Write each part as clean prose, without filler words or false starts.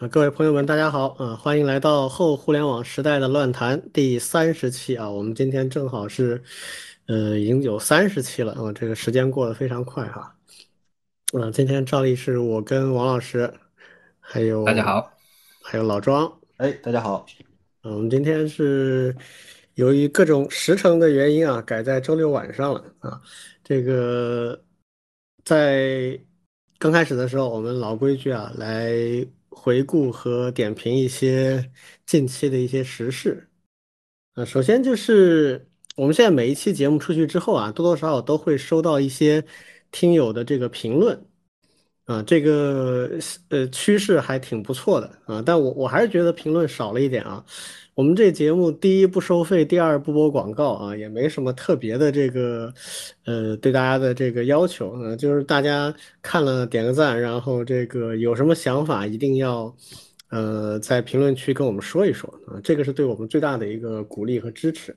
各位朋友们，大家好，欢迎来到后互联网时代的乱谈第30期啊。我们今天正好是，已经有30期了这个时间过得非常快哈。今天照例是我跟王老师，还有大家好。 还有老庄。 哎，大家好。 我们今天是由于各种时程的原因啊，改在周六晚上了啊。这个在刚开始的时候，我们老规矩啊，来回顾和点评一些近期的一些时事。首先就是我们现在每一期节目出去之后啊，多多少少都会收到一些听友的这个评论。这个趋势还挺不错的啊，但我还是觉得评论少了一点啊。我们这节目第一不收费，第二不播广告啊，也没什么特别的这个对大家的这个要求就是大家看了点个赞，然后这个有什么想法一定要在评论区跟我们说一说啊，这个是对我们最大的一个鼓励和支持。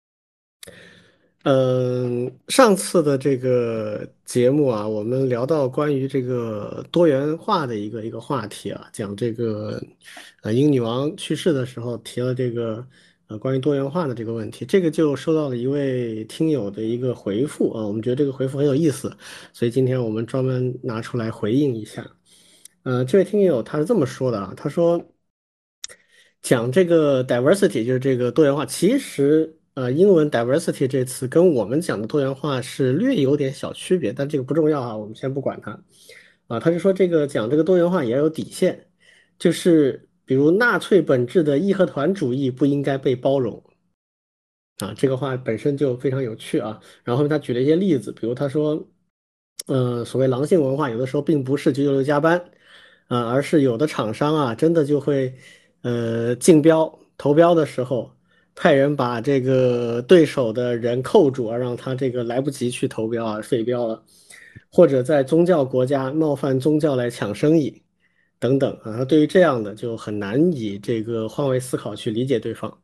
上次的这个节目啊，我们聊到关于这个多元化的一个话题啊，讲这个英女王去世的时候提了这个关于多元化的这个问题，这个就收到了一位听友的一个回复啊，我们觉得这个回复很有意思，所以今天我们专门拿出来回应一下。这位听友他是这么说的啊，他说讲这个 diversity 就是这个多元化，其实英文 diversity 这词跟我们讲的多元化是略有点小区别，但这个不重要啊，我们先不管它他就说这个讲这个多元化也要有底线，就是比如纳粹本质的义和团主义不应该被包容。这个话本身就非常有趣啊。然后他举了一些例子，比如他说，所谓狼性文化有的时候并不是996加班，而是有的厂商啊，真的就会，竞标投标的时候，派人把这个对手的人扣住啊，让他这个来不及去投标啊，废标了，或者在宗教国家冒犯宗教来抢生意等等啊。对于这样的就很难以这个换位思考去理解对方。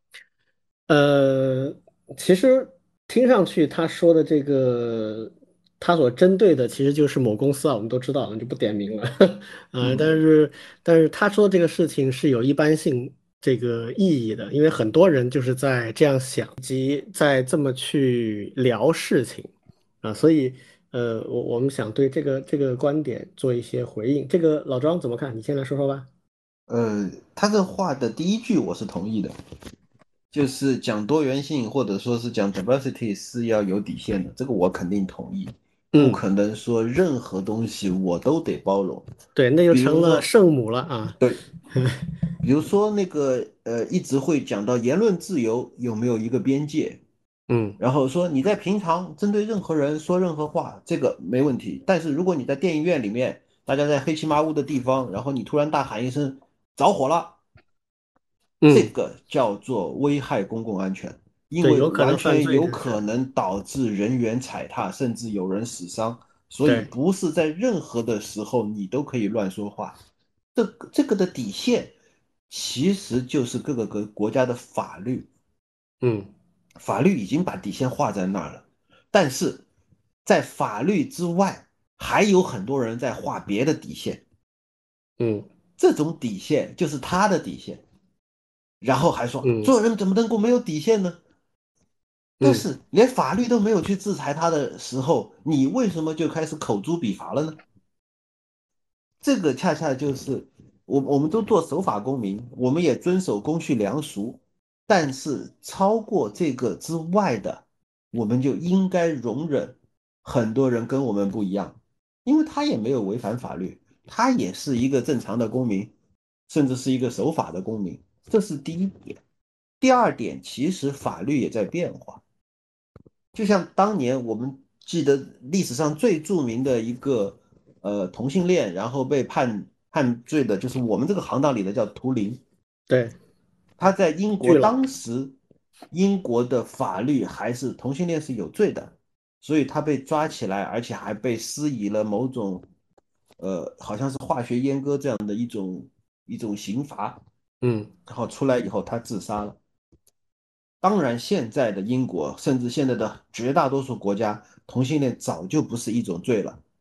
呃，其实听上去他说的这个，他所针对的其实就是某公司啊，我们都知道，就不点名了。但嗯， 是他说这个事情是有一般性这个意义的，因为很多人就是在这样想，以及在这么去聊事情所以我们想对这个观点做一些回应。这个老庄怎么看？你先来说说吧。 他这话的第一句我是同意的，就是讲多元性或者说是讲 diversity 是要有底线的，这个我肯定同意，不嗯， 可能说任何东西我都得包容。 对，那就比成了如说， 圣母了啊。 对，比如说那个一直会讲到言论自由有没有一个边界， 嗯然后说你在平常针对任何人说任何话，这个没问题。但是如果你在电影院里面，大家在黑漆麻乌的地方，然后你突然大喊一声着火了，这嗯。 个叫做危害公共安全，因对， 为有可能犯完全罪，这是有可能导致人员踩踏，甚至有人死伤。所以对， 不是在任何的时候你都可以乱说话。这个的底线其实就是各个国家的法律。 嗯法律已经把底线画在那儿了，但是在法律之外，还有很多人在画别的底线， 嗯这种底线就是他的底线，然后还说嗯做人怎么能够没有底线呢？但嗯， 是连法律都没有去制裁他的时候，你为什么就开始口诛笔伐了呢？这个恰恰就是我们都做守法公民，我们也遵守公序良俗，但是超过这个之外的，我们就应该容忍很多人跟我们不一样，因为他也没有违反法律，他也是一个正常的公民，甚至是一个守法的公民，这是第一点。第二点，其实法律也在变化，就像当年我们记得历史上最著名的一个同性恋，然后被判罪的，就是我们这个行当里的叫图灵。 对， 他在英国拒了， 当时，英国的法律还是同性恋是有罪的，所以他被抓起来，而且还被施以了某种好像是化学阉割这样的一种刑罚， 嗯然后出来以后他自杀了。当然，现在的英国，甚至现在的绝大多数国家，同性恋早就不是一种罪了。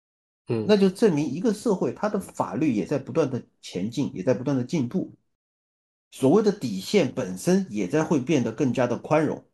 嗯那就证明一个社会它的法律也在不断的前进，也在不断的进步，所谓的底线本身也在会变得更加的宽容，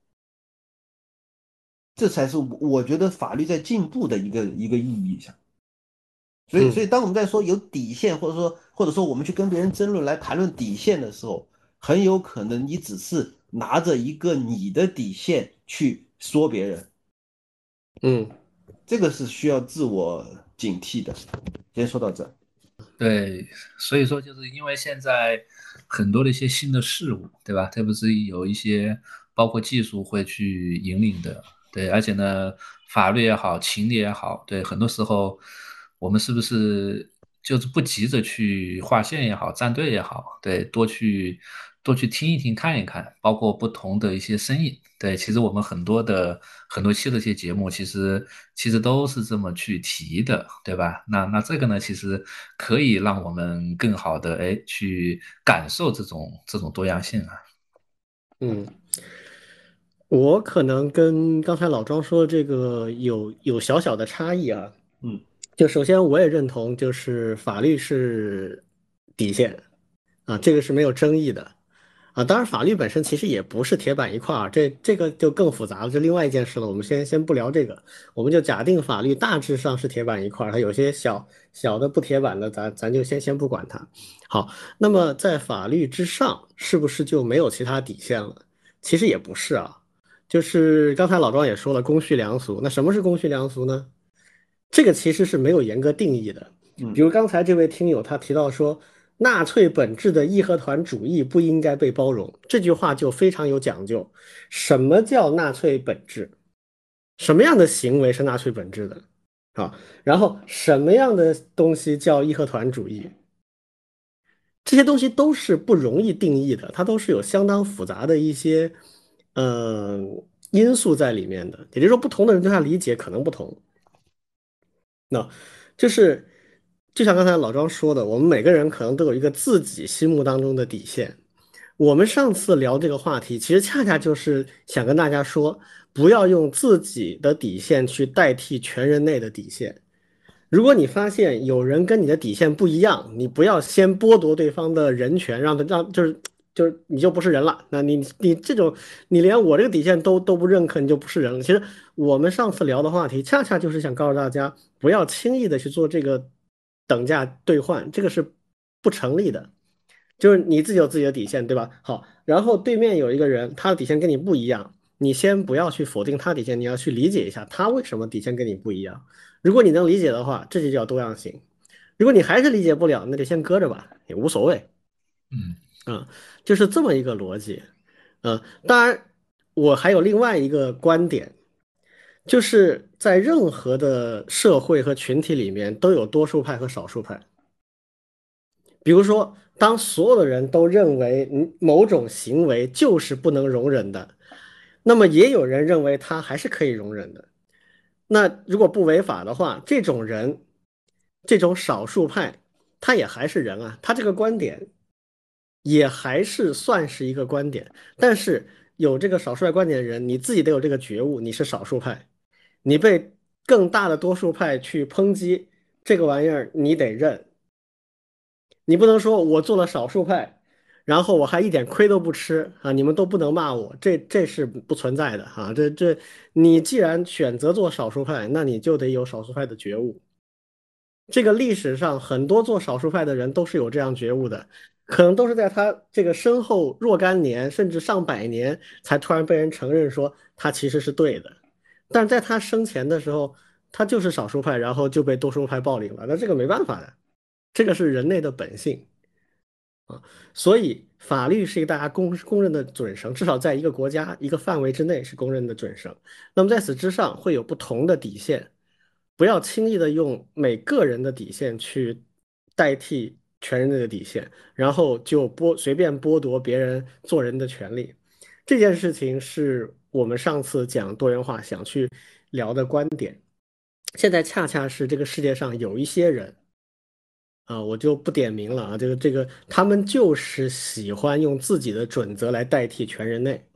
这才是我觉得法律在进步的一个意义上。所以嗯当我们在说有底线，或者说我们去跟别人争论来谈论底线的时候，很有可能你只是拿着一个你的底线去说别人， 嗯这个是需要自我警惕的。先说到这。 对，所以说就是因为现在很多的一些新的事物，对吧？特别是有一些包括技术会去引领的，对，而且呢，法律也好，情理也好，对，很多时候我们是不是就是不急着去划线也好，站队也好，对，多去听一听，看一看，包括不同的一些声音。对，其实我们很多期的一些节目，其实都是这么去提的，对吧？那这个呢，其实可以让我们更好的去感受这种多样性啊。 嗯，我可能跟刚才老庄说的这个有小小的差异啊。 嗯就首先我也认同，就是法律是底线啊，这个是没有争议的啊。当然，法律本身其实也不是铁板一块儿，这个就更复杂了，这另外一件事了。我们先不聊这个，我们就假定法律大致上是铁板一块儿，它有些小小的不铁板的，咱就先不管它。好，那么在法律之上，是不是就没有其他底线了？其实也不是啊。就是刚才老庄也说了，公序良俗。那什么是公序良俗呢？这个其实是没有严格定义的。比嗯如刚才这位听友他提到说，纳粹本质的义和团主义不应该被包容，这句话就非常有讲究。什么叫纳粹本质？什么样的行为是纳粹本质的？啊，然后什么样的东西叫义和团主义？这些东西都是不容易定义的，它都是有相当复杂的一些因素在里面的。也就是说，不同的人对它理解可能不同。那就是就像刚才老庄说的，我们每个人可能都有一个自己心目当中的底线。我们上次聊这个话题，其实恰恰就是想跟大家说，不要用自己的底线去代替全人类的底线。如果你发现有人跟你的底线不一样，你不要先剥夺对方的人权，让就是你就不是人了。那你这种你连我这个底线都不认可，你就不是人了。其实我们上次聊的话题，恰恰就是想告诉大家，不要轻易的去做这个等价兑换，这个是不成立的。就是你自己有自己的底线，对吧？好，然后对面有一个人，他的底线跟你不一样，你先不要去否定他底线，你要去理解一下他为什么底线跟你不一样。如果你能理解的话，这就叫多样性。如果你还是理解不了，那就先搁着吧，也无所谓。 嗯就是这么一个逻辑。当然，我还有另外一个观点，就是在任何的社会和群体里面都有多数派和少数派。比如说，当所有的人都认为某种行为就是不能容忍的，那么也有人认为他还是可以容忍的。那如果不违法的话，这种人，这种少数派，他也还是人啊，他这个观点也还是算是一个观点。但是有这个少数派观点的人，你自己得有这个觉悟，你是少数派，你被更大的多数派去抨击这个玩意儿，你得认。你不能说我做了少数派，然后我还一点亏都不吃啊！你们都不能骂我，这是不存在的哈、你既然选择做少数派，那你就得有少数派的觉悟。这个历史上很多做少数派的人都是有这样觉悟的，可能都是在他这个身后若干年，甚至上百年，才突然被人承认说他其实是对的。但是在他生前的时候，他就是少数派，然后就被多数派暴凌了。那这个没办法的，这个是人类的本性。所以法律是一个大家公认的准绳，至少在一个国家一个范围之内是公认的准绳。那么在此之上会有不同的底线，不要轻易的用每个人的底线去代替全人类的底线，然后就随便剥夺别人做人的权利。这件事情是我们上次讲多元化想去聊的观点。现在恰恰是这个世界上有一些人。我就不点名了啊，这个，他们就是喜欢用自己的准则来代替全人类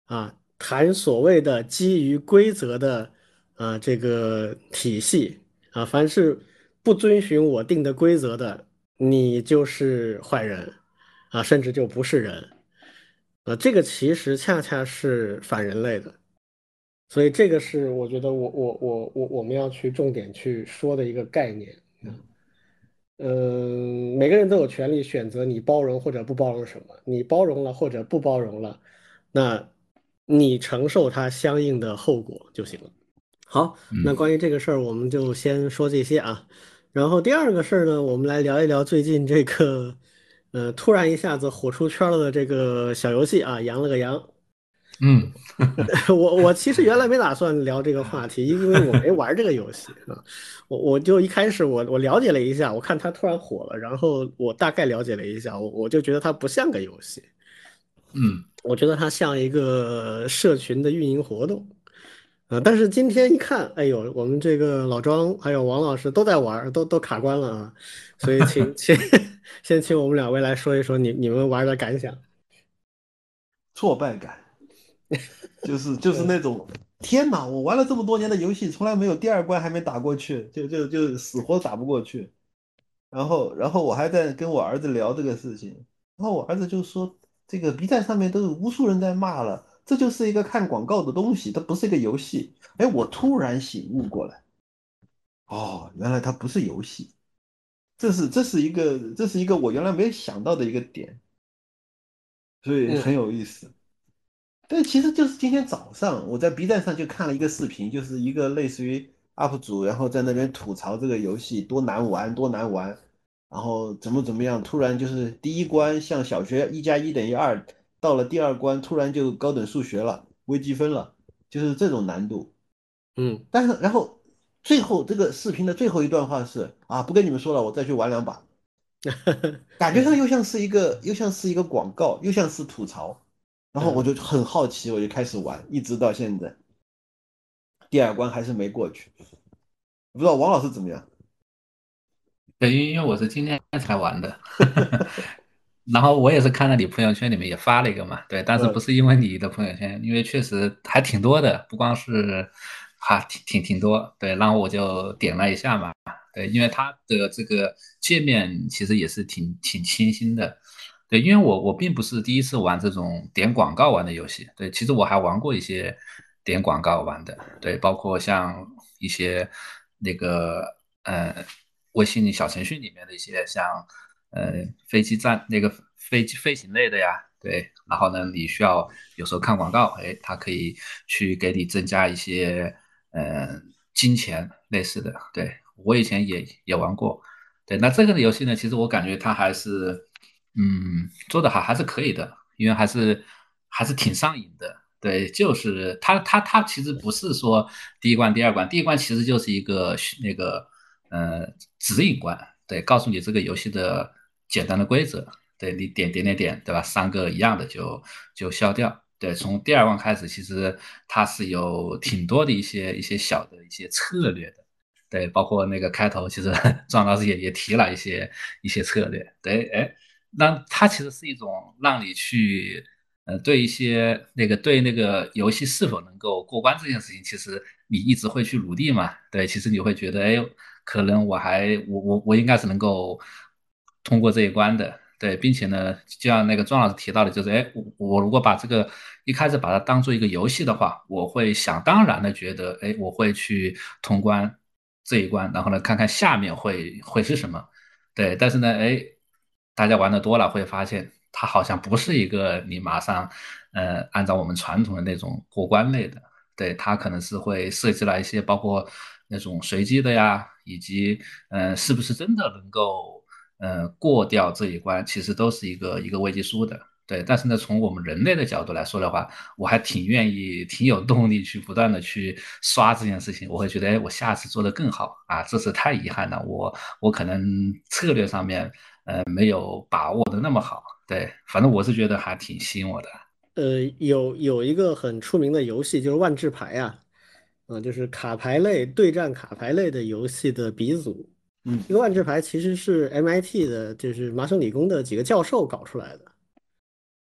谈所谓的基于规则的这个体系啊，凡是不遵循我定的规则的，你就是坏人啊，甚至就不是人这个其实恰恰是反人类的，所以这个是我觉得我们要去重点去说的一个概念。每个人都有权利选择你包容或者不包容什么，你包容了或者不包容了，那你承受它相应的后果就行了。好，那嗯关于这个事儿，我们就先说这些啊。然后第二个事儿呢，我们来聊一聊最近这个，突然一下子火出圈了的这个小游戏啊，羊了个羊。 嗯我其实原来没打算聊这个话题，因为我没玩这个游戏啊。我就一开始我了解了一下，我看它突然火了，然后我大概了解了一下，我就觉得它不像个游戏， 嗯， 我觉得它像一个社群的运营活动。但是今天一看，哎呦，我们这个老庄还有王老师都在玩儿都卡关了啊，所以请先请我们两位来说一说你们玩的感想。 挫败感，就是嗯那种天哪，我玩了这么多年的游戏，从来没有第二关还没打过去，就死活打不过去。然后我还在跟我儿子聊这个事情，然后我儿子就说，这个 B 站上面都有无数人在骂了，这就是一个看广告的东西，它不是一个游戏。哎，我突然醒悟过来，哦，原来它不是游戏，这是一个我原来没想到的一个点，所以很嗯有意思。但其实就是今天早上我在 B 站上就看了一个视频，就是一个类似于 UP 主，然后在那边吐槽这个游戏多难玩，多难玩，然后怎么样，突然就是第一关像小学1+1等于2，到了第二关突然就高等数学了，微积分了，就是这种难度。 嗯， 但是然后最后这个视频的最后一段话是啊，不跟你们说了，我再去玩2把。感觉上又像是一个广告，又像是吐槽，然后我嗯。 就很好奇，我就开始玩，一直到现在，第二关还是没过去。不知道王老师怎么样？ 对，因为我是今天才玩的，然后我也是看到你朋友圈里面也发了一个嘛，对，但是不嗯， 是因为你的朋友圈，因为确实还挺多的，不光是挺多，对，然后我就点了一下嘛，对，因为它的这个界面其实也是挺清新的，对，因为我并不是第一次玩这种点广告玩的游戏，对，其实我还玩过一些点广告玩的，对，包括像一些那个微信小程序里面的一些像飞机站那个飞机飞行类的呀，对，然后呢你需要有时候看广告，哎，它可以去给你增加一些金钱类似的，对，我以前也玩过，对，那这个的游戏呢，其实我感觉它还是做的还是可以的，因为还是挺上瘾的。对，就是它其实不是说第一关、第二关，第一关其实就是一个那个呃指引关，对，告诉你这个游戏的简单的规则，对你点，对吧？3个一样的就消掉。对，从第二关开始，其实它是有挺多的一些小的一些策略的。对，包括那个开头，其实庄老师也提了一些策略。对，哎，那它其实是一种让你去对一些对那个游戏是否能够过关这件事情，其实你一直会去努力嘛。对，其实你会觉得，哎，可能我应该是能够通过这一关的。对，并且呢，就像那个庄老师提到的，就是，哎，我如果把这个一开始把它当做一个游戏的话，我会想当然的觉得，哎，我会去通关这一关，然后呢，看看下面会是什么。对，但是呢，哎，大家玩的多了会发现，它好像不是一个你马上，按照我们传统的那种过关类的，对，它可能是会涉及到一些包括那种随机的呀，以及是不是真的能够过掉这一关，其实都是一个未知数的。对，但是呢，从我们人类的角度来说的话，我还挺愿意、挺有动力去不断的去刷这件事情。我会觉得，哎，我下次做得更好啊！这次太遗憾了，我可能策略上面没有把握的那么好。对，反正我是觉得还挺吸引我的。 有一个很出名的游戏就是万智牌啊，就是卡牌类对战卡牌类的游戏的鼻祖。 嗯， 这个万智牌其实是 MIT 的，就是麻省理工的几个教授搞出来的。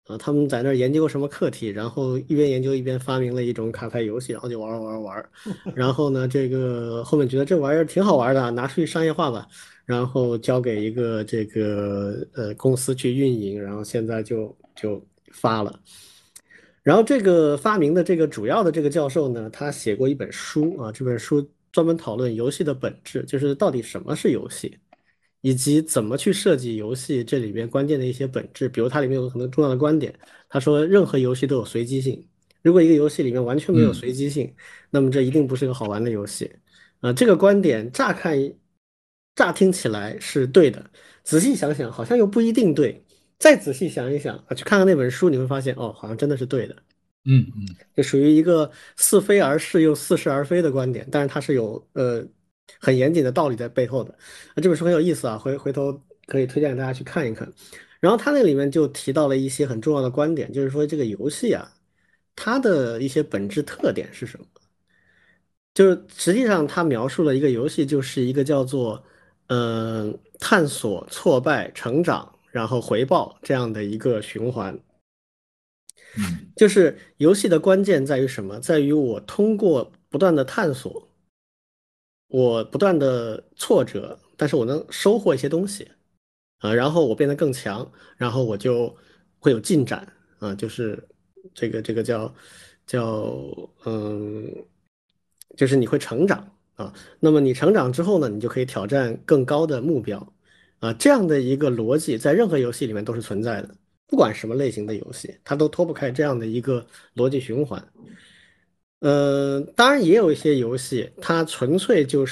他们在那儿研究什么课题，然后一边研究一边发明了一种卡牌游戏，然后就玩。然后呢，这个后面觉得这玩意儿挺好玩的，拿出去商业化吧，然后交给一个这个公司去运营，然后现在就发了。然后这个发明的这个主要的这个教授呢，他写过一本书啊，这本书专门讨论游戏的本质，就是到底什么是游戏，以及怎么去设计游戏这里边关键的一些本质。比如它里面有很多重要的观点，他说任何游戏都有随机性，如果一个游戏里面完全没有嗯随机性，那么这一定不是个好玩的游戏。这个观点乍听起来是对的，仔细想想好像又不一定对。再仔细想一想啊，去看看那本书，你会发现哦，好像真的是对的。 嗯嗯就属于一个似非而是又似是而非的观点，但是它是有很严谨的道理在背后的。这本书很有意思啊，回头可以推荐大家去看一看。然后它那里面就提到了一些很重要的观点，就是说这个游戏啊，它的一些本质特点是什么？就是实际上它描述了一个游戏，就是一个叫做探索、挫败、成长，然后回报这样的一个循环。 嗯就是游戏的关键在于什么？在于我通过不断的探索，我不断的挫折，但是我能收获一些东西然后我变得更强，然后我就会有进展就是这个叫就是你会成长那么你成长之后呢，你就可以挑战更高的目标这样的一个逻辑在任何游戏里面都是存在的，不管什么类型的游戏，它都脱不开这样的一个逻辑循环。当然也有一些游戏，它纯粹就是，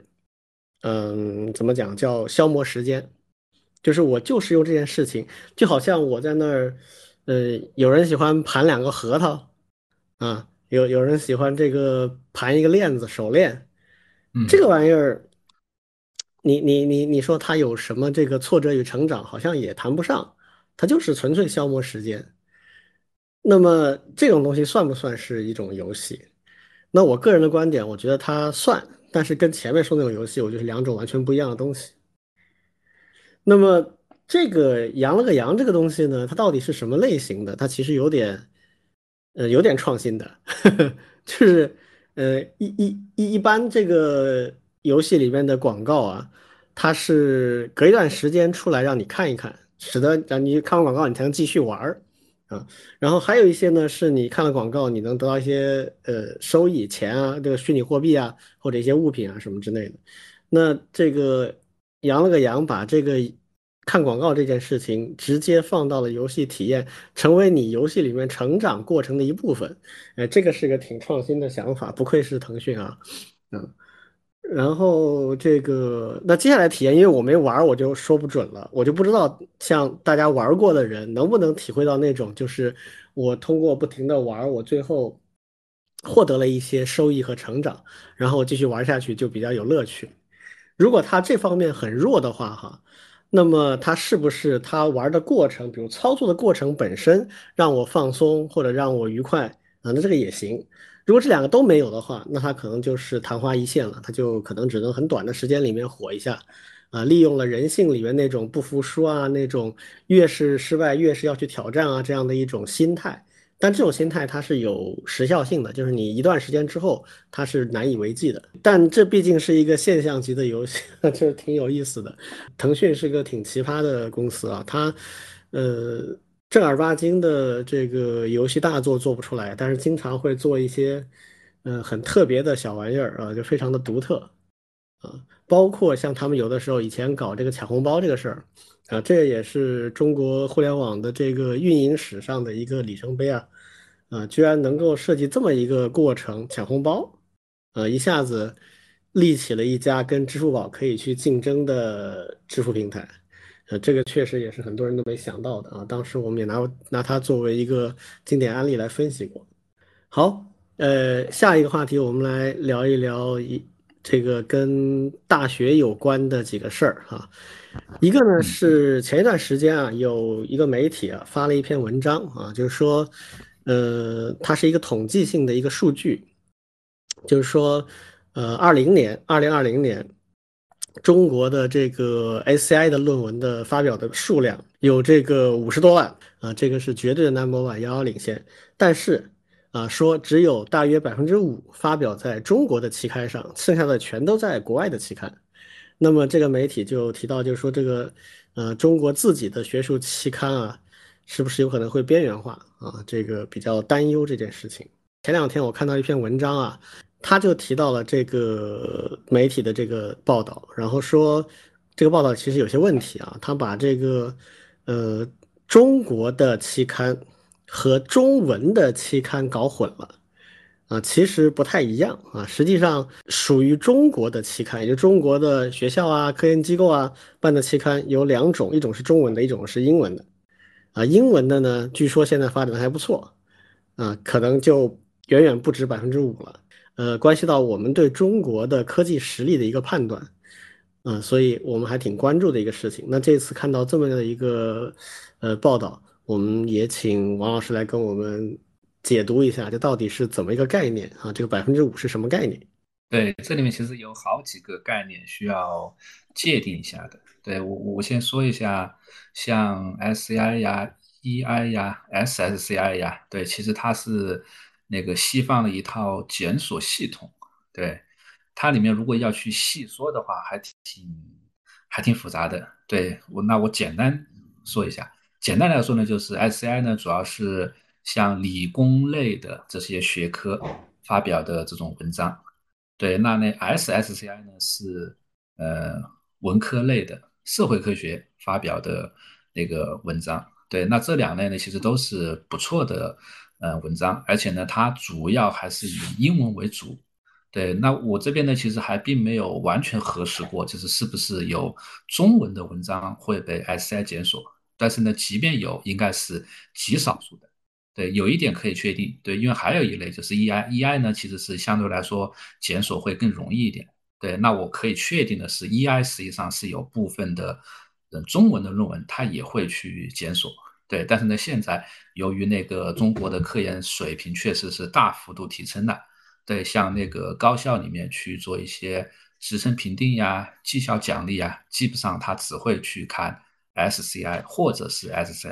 怎么讲，叫消磨时间，就是我就是用这件事情，就好像我在那儿，有人喜欢盘两个核桃有人喜欢这个盘一个链子，手链，这个嗯玩意儿，你说它有什么这个挫折与成长，好像也谈不上，它就是纯粹消磨时间。那么这种东西算不算是一种游戏？那我个人的观点，我觉得它算，但是跟前面说那种游戏，我觉得是两种完全不一样的东西。那么这个羊了个羊这个东西呢，它到底是什么类型的？它其实有点创新的，就是一般这个游戏里面的广告啊，它是隔一段时间出来让你看一看，使得让你看完广告你才能继续玩儿然后还有一些呢，是你看了广告，你能得到一些收益、钱这个虚拟货币或者一些物品什么之类的。那这个羊了个羊，把这个看广告这件事情直接放到了游戏体验，成为你游戏里面成长过程的一部分。这个是个挺创新的想法，不愧是腾讯嗯。然后这个，那接下来体验，因为我没玩儿，我就说不准了，我就不知道像大家玩儿过的人能不能体会到那种，就是我通过不停的玩儿，我最后获得了一些收益和成长，然后继续玩下去就比较有乐趣。如果他这方面很弱的话，那么他是不是他玩的过程，比如操作的过程本身让我放松或者让我愉快那这个也行。如果这两个都没有的话，那他可能就是昙花一现了，他就可能只能很短的时间里面火一下利用了人性里面那种不服输那种越是失败越是要去挑战这样的一种心态。但这种心态它是有时效性的，就是你一段时间之后它是难以为继的。但这毕竟是一个现象级的游戏，这挺有意思的。腾讯是个挺奇葩的公司它正儿八经的这个游戏大作做不出来，但是经常会做一些很特别的小玩意儿就非常的独特包括像他们有的时候以前搞这个抢红包这个事儿这也是中国互联网的这个运营史上的一个里程碑居然能够设计这么一个过程，抢红包一下子立起了一家跟支付宝可以去竞争的支付平台，这个确实也是很多人都没想到的当时我们也拿它作为一个经典案例来分析过。好，下一个话题我们来聊一聊这个跟大学有关的几个事儿一个呢嗯是前一段时间有一个媒体发了一篇文章就是说，它是一个统计性的一个数据，就是说，2020年中国的这个 SCI 的论文的发表的数量有这个50多万啊，这个是绝对的 number one，遥遥领先。但是啊，说只有大约5%发表在中国的期刊上，剩下的全都在国外的期刊。那么这个媒体就提到，就是说这个中国自己的学术期刊啊，是不是有可能会边缘化啊？这个比较担忧这件事情。前2天我看到一篇文章啊，他就提到了这个媒体的这个报道，然后说这个报道其实有些问题啊，他把这个呃中国的期刊和中文的期刊搞混了。啊，其实不太一样啊。实际上，属于中国的期刊，也就中国的学校啊、科研机构啊办的期刊有2种，一种是中文的，一种是英文的。啊，英文的呢，据说现在发展的还不错，啊，可能就远远不止5%了。关系到我们对中国的科技实力的一个判断，所以我们还挺关注的一个事情。那这次看到这么的一个报道，我们也请王老师来跟我们解读一下，这到底是怎么一个概念啊？这个5%是什么概念？ 对，这里面其实有好几个概念需要界定一下的。对，我先说一下，像 SCI 呀、EI 呀、SSCI 呀，对，其实它是那个西方的一套检索系统。对，它里面如果要去细说的话，还挺复杂的。对，那我简单说一下，简单来说呢，就是 SCI 呢，主要是像理工类的这些学科发表的这种文章。对，那 SSCI 呢是呃文科类的社会科学发表的那个文章。对，那这2类呢其实都是不错的文章，而且呢它主要还是以英文为主。对，那我这边呢其实还并没有完全核实过，就是是不是有中文的文章会被 SCI 检索，但是呢即便有，应该是极少数的。对，有一点可以确定，对，因为还有一类就是 EI，EI 呢其实是相对来说检索会更容易一点。对，那我可以确定的是，EI 实际上是有部分的中文的论文它也会去检索。对，但是呢，现在由于那个中国的科研水平确实是大幅度提升了，对，像那个高校里面去做一些职称评定呀、绩效奖励呀，基本上他只会去看 SCI 或者是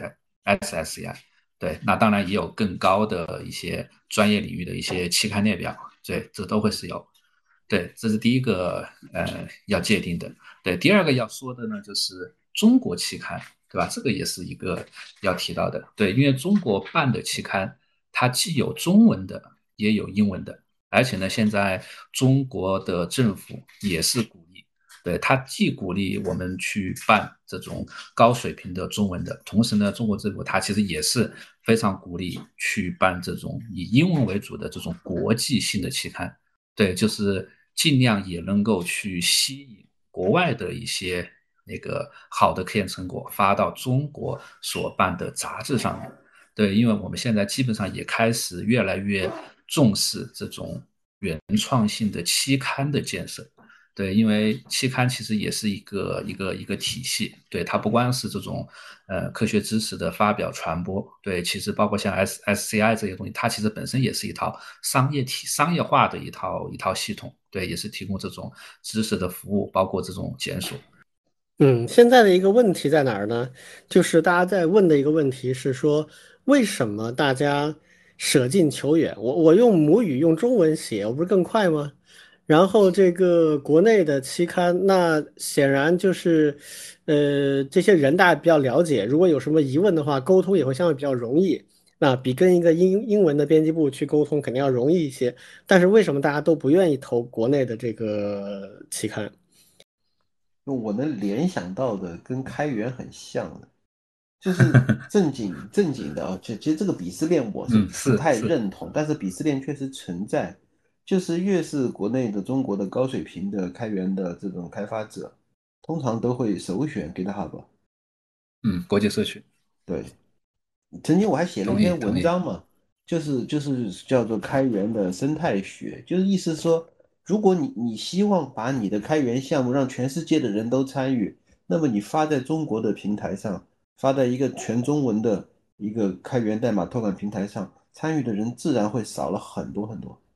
SSCI。对，那当然也有更高的一些专业领域的一些期刊列表，对，这都会是有。对，这是第一个要界定的。对，第二个要说的呢，就是中国期刊，对吧？这个也是一个要提到的。对，因为中国办的期刊，它既有中文的，也有英文的，而且呢，现在中国的政府也是鼓励。对，它既鼓励我们去办这种高水平的中文的，同时呢，中国政府它其实也是非常鼓励去办这种以英文为主的这种国际性的期刊。对，就是尽量也能够去吸引国外的一些那个好的科研成果发到中国所办的杂志上面。对，因为我们现在基本上也开始越来越重视这种原创性的期刊的建设。对，因为期刊其实也是一个体系。对，它不光是这种科学知识的发表传播。对，其实包括像 SCI 这些东西，它其实本身也是一套商业化的一套系统。对，也是提供这种知识的服务，包括这种检索。 现在的一个问题在哪儿呢？就是大家在问的一个问题是说，为什么大家舍近求远？我用母语用中文写，我不是更快吗？然后这个国内的期刊，那显然就是，这些人大家比较了解，如果有什么疑问的话，沟通也会相对比较容易。那比跟一个英文的编辑部去沟通肯定要容易一些。但是为什么大家都不愿意投国内的这个期刊？ 我能联想到的跟开源很像的，就是正经的啊。其实这个鄙视链我是嗯， 不太是是。 认同，但是鄙视链确实存在。就是越是国内的中国的高水平的开源的这种开发者，通常都会首选 GitHub。 嗯，国际社区。 对，曾经我还写了一篇同意同意。 文章嘛，就是叫做开源的生态学，就是意思说，如果你希望把你的开源项目让全世界的人都参与，那么你发在中国的平台上，发在一个全中文的一个开源代码托管平台上，参与的人自然会少了很多很多。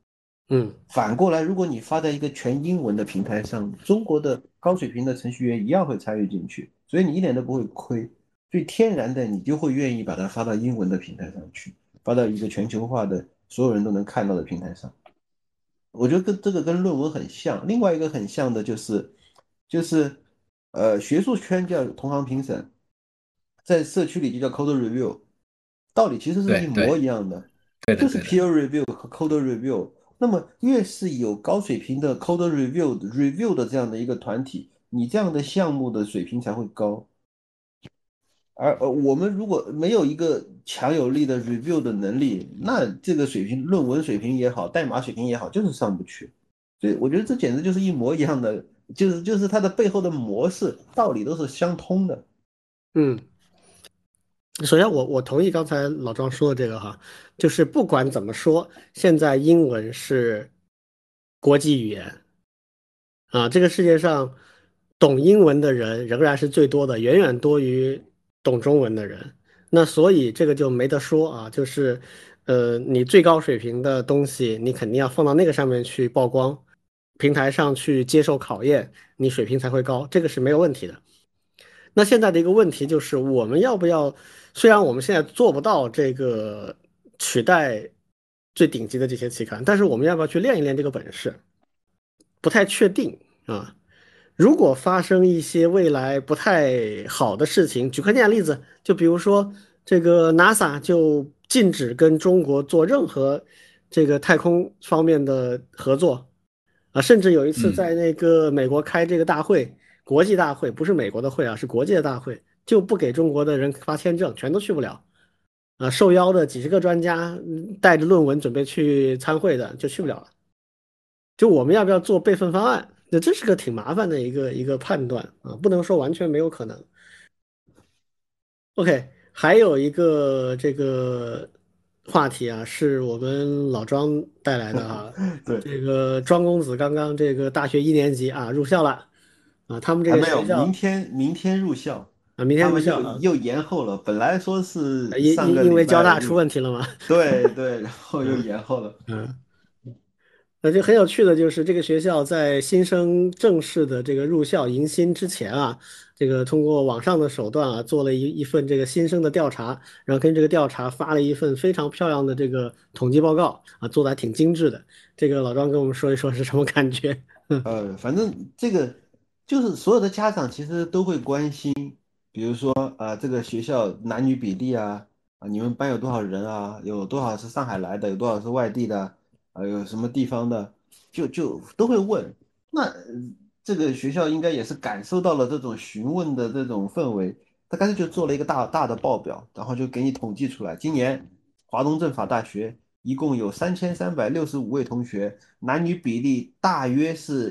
嗯反过来，如果你发在一个全英文的平台上，中国的高水平的程序员一样会参与进去，所以你一点都不会亏。所以天然的你就会愿意把它发到英文的平台上去，发到一个全球化的所有人都能看到的平台上。我觉得跟这个跟论文很像。另外一个很像的就是学术圈叫同行评审，在社区里就叫 code review，道理其实是一模对对一样的，就是对的对的， peer review 和 code review。那么越是有高水平的 code review 的这样的一个团体，你这样的项目的水平才会高。而我们如果没有一个强有力的 review 的能力，那这个水平，论文水平也好，代码水平也好，就是上不去。所以我觉得这简直就是一模一样的，就是它的背后的模式道理都是相通的。 嗯。首先我同意刚才老庄说的这个哈，就是不管怎么说，现在英文是国际语言啊，这个世界上懂英文的人仍然是最多的，远远多于懂中文的人。那所以这个就没得说啊，就是你最高水平的东西，你肯定要放到那个上面去曝光，平台上去接受考验，你水平才会高，这个是没有问题的。那现在的一个问题就是，我们要不要？虽然我们现在做不到这个取代最顶级的这些期刊，但是我们要不要去练一练这个本事？不太确定啊。如果发生一些未来不太好的事情，举个简单例子，就比如说这个 NASA 就禁止跟中国做任何这个太空方面的合作啊，甚至有一次嗯在那个美国开这个大会，国际大会，不是美国的会啊，是国际的大会，就不给中国的人发签证，全都去不了啊。受邀的几十个专家带着论文准备去参会的就去不了了。就我们要不要做备份方案？那这是个挺麻烦的一个判断啊，不能说完全没有可能。OK，还有一个这个话题啊，是我们老庄带来的啊。 对， 这个庄公子刚刚这个大学1年级啊入校了啊，他们这个还没有， 学校明天入校， 啊明天他们入校啊， 又延后了。本来说是因上个礼因因为交拜入， 大出问题了嘛。 对对，然后又嗯延后了。 嗯。那就很有趣的就是这个学校在新生正式的这个入校迎新之前啊，这个通过网上的手段啊，做了一份这个新生的调查，然后跟这个调查发了一份非常漂亮的这个统计报告啊，做的还挺精致的。这个老张跟我们说一说是什么感觉？ 反正这个就是所有的家长其实都会关心，比如说这个学校男女比例你们班有多少人啊？有多少是上海来的？有多少是外地的？有什么地方的？就都会问。那这个学校应该也是感受到了这种询问的这种氛围，他干脆就做了一个大大的报表，然后就给你统计出来，今年华东政法大学一共有3365位同学。男女比例大约是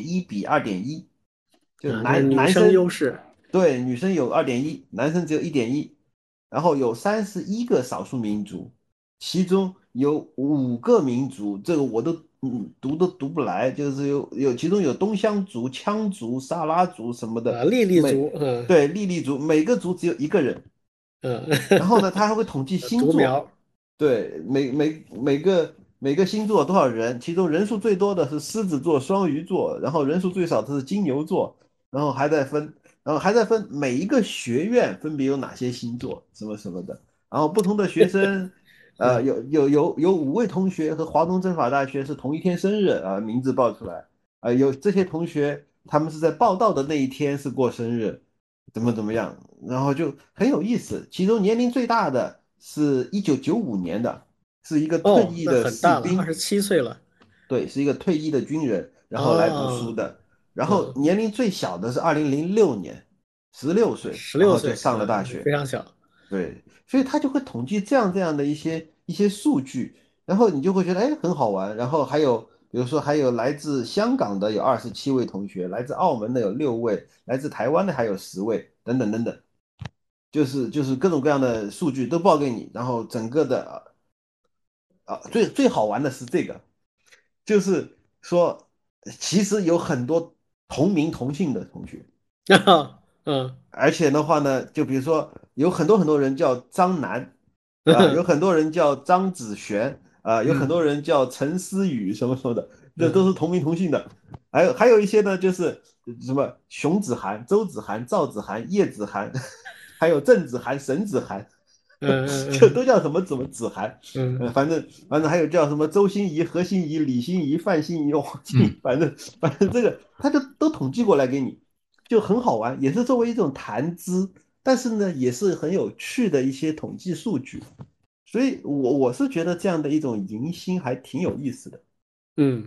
1.1:2.1，就啊，这男女生优男生势对女生有2.1，男生只有1.1，然后有31个少数民族，其中有5个民族，这个我都读都读不来，就是其中有东乡族、羌族、撒拉族什么啊， 的， 莉莉族， 对莉莉族，每个族只有1个人。 嗯， 然后呢，他还会统计星座， 独苗， 对，每个星座多少人，其中人数最多的是狮子座、双鱼座，然后人数最少的是金牛座，然后还在分，然后还在分每一个学院分别有哪些星座，什么什么的，然后不同的学生， 嗯有5位同学和华东政法大学是同一天生日名字报出来，有这些同学他们是在报道的那一天是过生日，怎么样，然后就很有意思。其中年龄最大的是1995年的，是一个退哦，那役的很大了，二士兵， 十七岁了。 对，是一个退役的军人，然后来读书哦， 的。然后嗯， 年龄最小的是2006年，16岁，然后就 16岁， 上了大学。 非常小。 对，所以他就会统计这样的一些数据，然后你就会觉得哎很好玩。然后还有比如说还有来自香港的有27位同学，来自澳门的有6位，来自台湾的还有10位，等等等等。就是各种各样的数据都报给你，然后整个的最好玩的是这个，就是说其实有很多同名同姓的同学， 嗯， 而且的话呢，就比如说有很多人叫张楠有很多人叫张子璇有很嗯多人叫陈思宇什么什么的，这都是嗯同名同姓的。还有一些呢，就是什么熊子涵、周子涵、赵子涵、叶子涵，还有郑子涵、沈子涵，就嗯都叫什么子涵。 嗯反正还有叫什么周心怡、何心怡、李心怡、范心怡、王心嗯， 怡，反正这个他就都统计过来给你，就很好玩，也是作为一种谈资，但是呢，也是很有趣的一些统计数据。所以我是觉得这样的一种迎新还挺有意思的。 嗯。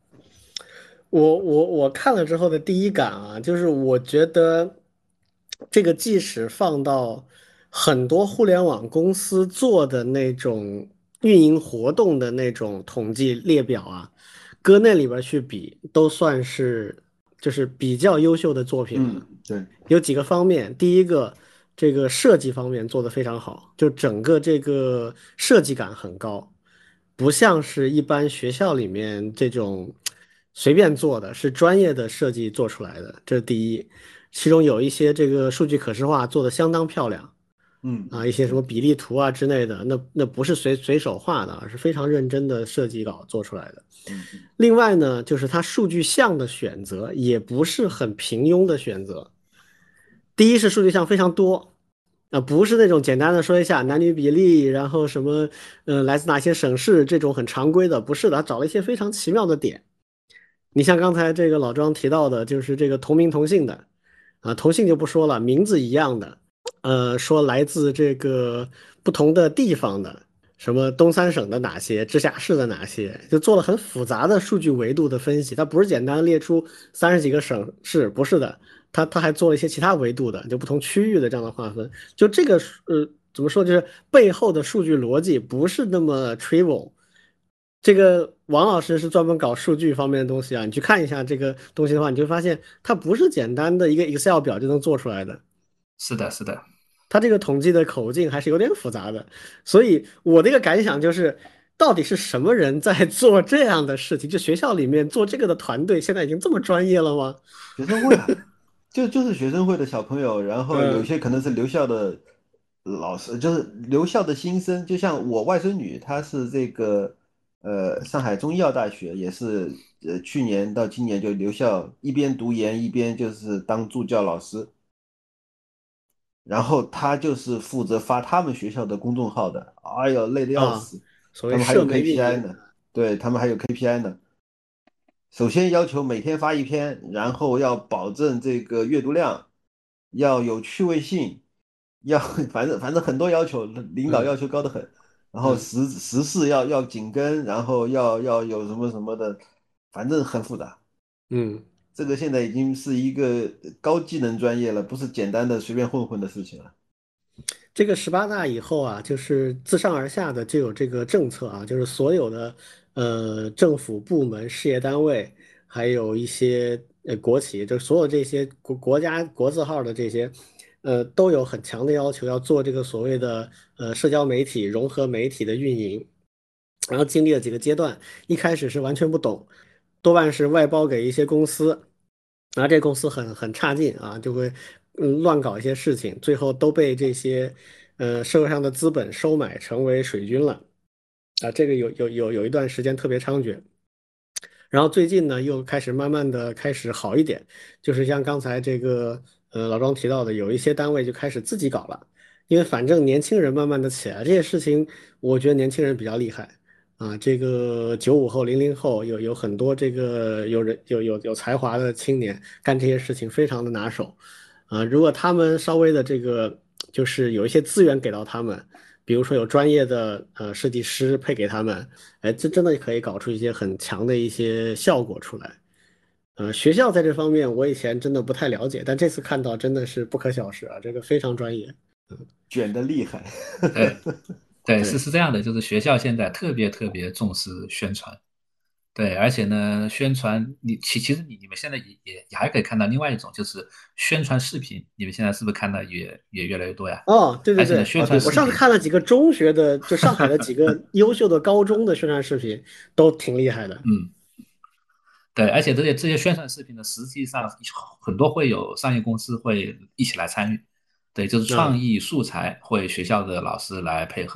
我看了之后的第一感啊，就是我觉得这个即使放到很多互联网公司做的那种运营活动的那种统计列表啊，搁那里边儿去比，都算是就是比较优秀的作品了。 对。 有几个方面，第一个，这个设计方面做得非常好，就整个这个设计感很高，不像是一般学校里面这种随便做的，是专业的设计做出来的，这是第一。其中有一些这个数据可视化做得相当漂亮啊，一些什么对。 比例图啊之类的，那不是随手画的，而是非常认真的设计稿做出来的。 嗯。 另外呢，就是它数据项的选择也不是很平庸的选择。第一是数据项非常多，不是那种简单的说一下男女比例，然后什么，来自哪些省市这种很常规的，不是的，他找了一些非常奇妙的点。你像刚才这个老庄提到的，就是这个同名同姓的，同姓就不说了，名字一样的，说来自这个不同的地方的，什么东三省的哪些，直辖市的哪些，就做了很复杂的数据维度的分析。它不是简单列出30几个省市，不是的，它还做了一些其他维度的，就不同区域的这样的划分。就这个怎么说，就是背后的数据逻辑不是那么 trivial。这个王老师是专门搞数据方面的东西啊，你去看一下这个东西的话，你就发现它不是简单的一个 Excel 表就能做出来的。 是的，是的。 它这个统计的口径还是有点复杂的，所以我的一个感想就是，到底是什么人在做这样的事情？就学校里面做这个的团队现在已经这么专业了吗？ 学生会啊，就是学生会的小朋友，然后有嗯些可能是留校的老师，就是留校的新生，就像我外孙女，她是这个上海中医药大学，也是去年到今年就留校，一边读研一边就是当助教老师，然后她就是负责发他们学校的公众号的，哎呦累得要啊， 死， 所谓他们还有社媒运 KPI 营呢，对，他们还有 KPI 呢。首先要求每天发一篇，然后要保证这个阅读量，要有趣味性，要反正很多要求，领导嗯要求高得很。然后嗯时事要紧跟，然后要有什么什么的，反正很复杂。 嗯。 这个现在已经是一个高技能专业了，不是简单的随便混混的事情了。 这个18大以后啊，就是自上而下的就有这个政策啊，就是所有的政府部门、事业单位，还有一些国企，就所有这些国家国字号的这些，都有很强的要求，要做这个所谓的社交媒体融合媒体的运营。然后经历了几个阶段，一开始是完全不懂，多半是外包给一些公司，然后这公司很差劲啊，就会乱搞一些事情，最后都被这些社会上的资本收买，成为水军了啊。这个有一段时间特别猖獗。然后最近呢，又开始慢慢的开始好一点，就是像刚才这个老庄提到的，有一些单位就开始自己搞了，因为反正年轻人慢慢的起来，这些事情我觉得年轻人比较厉害啊，这个95后、00后有很多这个有人有才华的青年干这些事情非常的拿手啊，如果他们稍微的这个就是有一些资源给到他们。比如说有专业的设计师配给他们，哎，这真的可以搞出一些很强的一些效果出来。学校在这方面我以前真的不太了解，但这次看到真的是不可小视啊，这个非常专业。 卷的厉害。 对对，是对， 是这样的，就是学校现在特别特别重视宣传。对，而且呢，宣传其实你们现在也还可以看到另外一种，就是宣传视频，你们现在是不是看到也越来越多呀？ 哦，对对而且呢， 对， 宣传我上次视频， 看了几个中学的，就上海的几个优秀的高中的宣传视频，都挺厉害的。 嗯，对，而且这些宣传视频呢，实际上很多会有商业公司会一起来参与，对，就是创啊， 意素材会学校的老师来配合，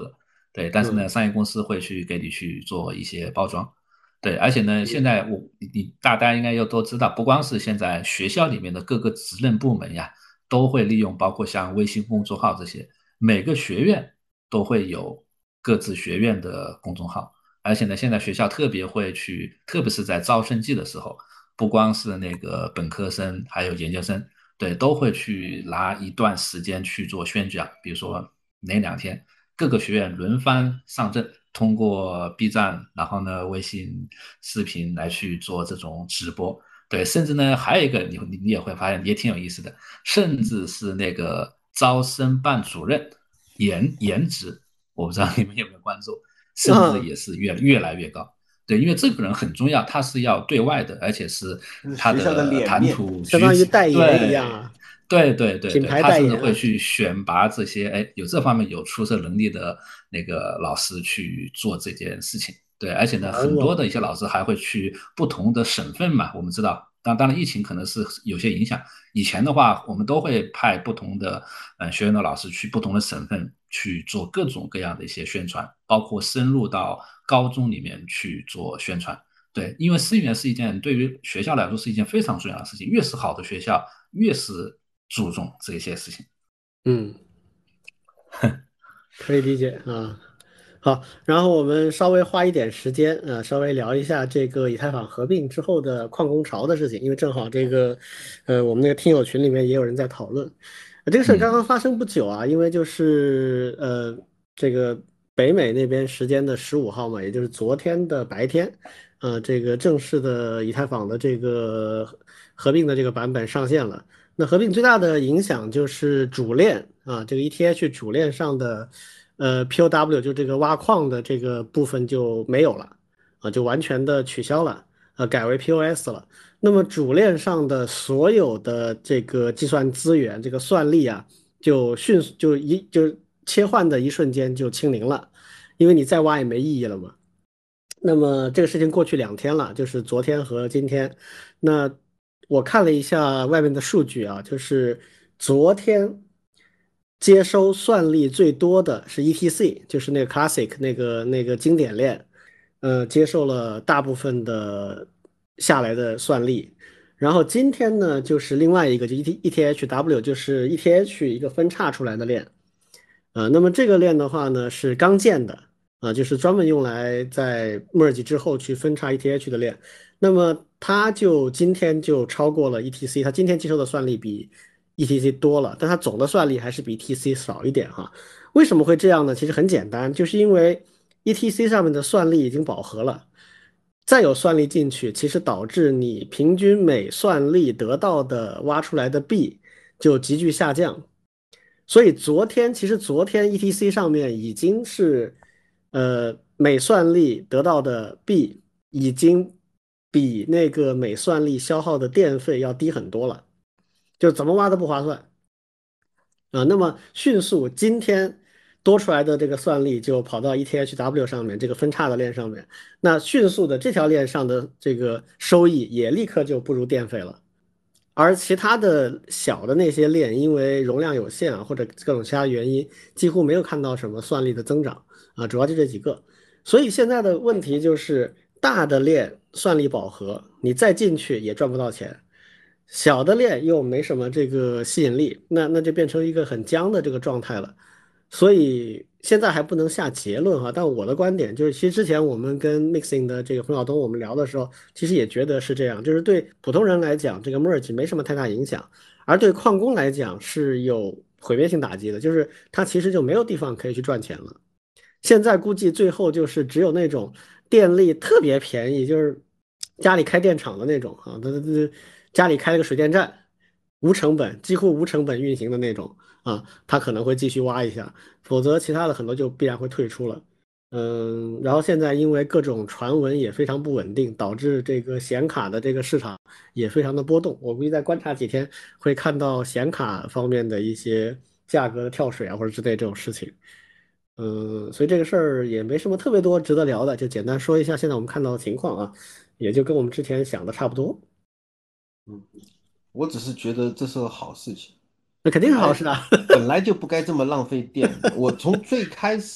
对，但是呢， 嗯商业公司会去给你去做一些包装。对，而且呢，现在大家应该都知道，不光是现在学校里面的各个职能部门呀，都会利用包括像微信公众号这些，每个学院都会有各自学院的公众号。而且呢，现在学校特别会去，特别是在招生季的时候，不光是那个本科生，还有研究生，对，都会去拿一段时间去做宣讲，比如说哪2天。各个学院轮番上阵，通过 B 站，然后呢微信视频来去做这种直播。对，甚至呢还有一个你也会发现也挺有意思的，甚至是那个招生办主任颜值，我不知道你们有没有关注，甚至啊， 也是越来越高。对，因为这个人很重要，他是要对外的，而且是他就是学校的的谈脸面。 吐举止， 相当于代言一样对， 啊， 对， 品牌他甚至代言啊。 会去选拔这些有这方面有出色能力的那个老师去做这件事情。对，而且呢，很多哦， 的一些老师还会去不同的省份嘛，我们知道，当然疫情可能是有些影响。以前的话，我们都会派不同的学院的老师去不同的省份去做各种各样的一些宣传，包括深入到高中里面去做宣传。对，因为思源是一件对于学校来说是一件非常重要的事情，越是好的学校，越是注重这些事情。 嗯，可以理解啊。好，然后我们稍微花一点时间，稍微聊一下这个以太坊合并之后的矿工潮的事情，因为正好这个，我们那个听友群里面也有人在讨论，这个事儿刚刚嗯发生不久啊，因为就是这个北美那边时间的15号嘛，也就是昨天的白天，这个正式的以太坊的这个合并的这个版本上线了。那合并最大的影响就是主链啊，这个 ETH 主链上的POW 就这个挖矿的这个部分就没有了啊，就完全的取消了，改为 POS 了。那么主链上的所有的这个计算资源，这个算力啊，就迅速就切换的一瞬间就清零了，因为你再挖也没意义了嘛。那么这个事情过去2天了，就是昨天和今天。那我看了一下外面的数据啊，就是昨天接收算力最多的是 ETC，就是那个 Classic 那个经典链，接受了大部分的下来的算力。然后今天呢，就是另外一个就 ETHW，就是 ETH 一个分叉出来的链。那么这个链的话呢是刚建的就是专门用来在 merge 之后去分叉 ETH 的链。那么它就今天就超过了 ETC，它今天接收的算力比 ETC 多了，但它总的算力还是比 ETC 少一点哈。为什么会这样呢？其实很简单，就是因为 ETC 上面的算力已经饱和了，再有算力进去，其实导致你平均每算力得到的挖出来的币就急剧下降。所以其实昨天 ETC 上面已经是，每算力得到的币已经比那个每算力消耗的电费要低很多了，就怎么挖都不划算那么迅速今天多出来的这个算力就跑到 ETHW 上面这个分叉的链上面，那迅速的这条链上的这个收益也立刻就不如电费了。而其他的小的那些链，因为容量有限啊，或者各种其他原因，几乎没有看到什么算力的增长主要就这几个。所以现在的问题就是，大的链算力饱和，你再进去也赚不到钱；小的链又没什么这个吸引力，那就变成一个很僵的这个状态了。所以现在还不能下结论哈，但我的观点就是，其实之前我们跟 Mixing 的这个冯晓东我们聊的时候，其实也觉得是这样，就是对普通人来讲，这个 merge 没什么太大影响，而对矿工来讲是有毁灭性打击的，就是他其实就没有地方可以去赚钱了。现在估计最后就是只有那种电力特别便宜，就是家里开电厂的那种他家里开了个水电站，无成本，几乎无成本运行的那种他可能会继续挖一下，否则其他的很多就必然会退出了。然后现在因为各种传闻也非常不稳定，导致这个显卡的这个市场也非常的波动。我估计再观察几天，会看到显卡方面的一些价格的跳水或者之类这种事情。所以这个事儿也没什么特别多值得聊的，就简单说一下现在我们看到的情况也就跟我们之前想的差不多。 嗯，我只是觉得这是个好事情。 那肯定本来是好事啊。 本来就不该这么浪费电的。我从最开始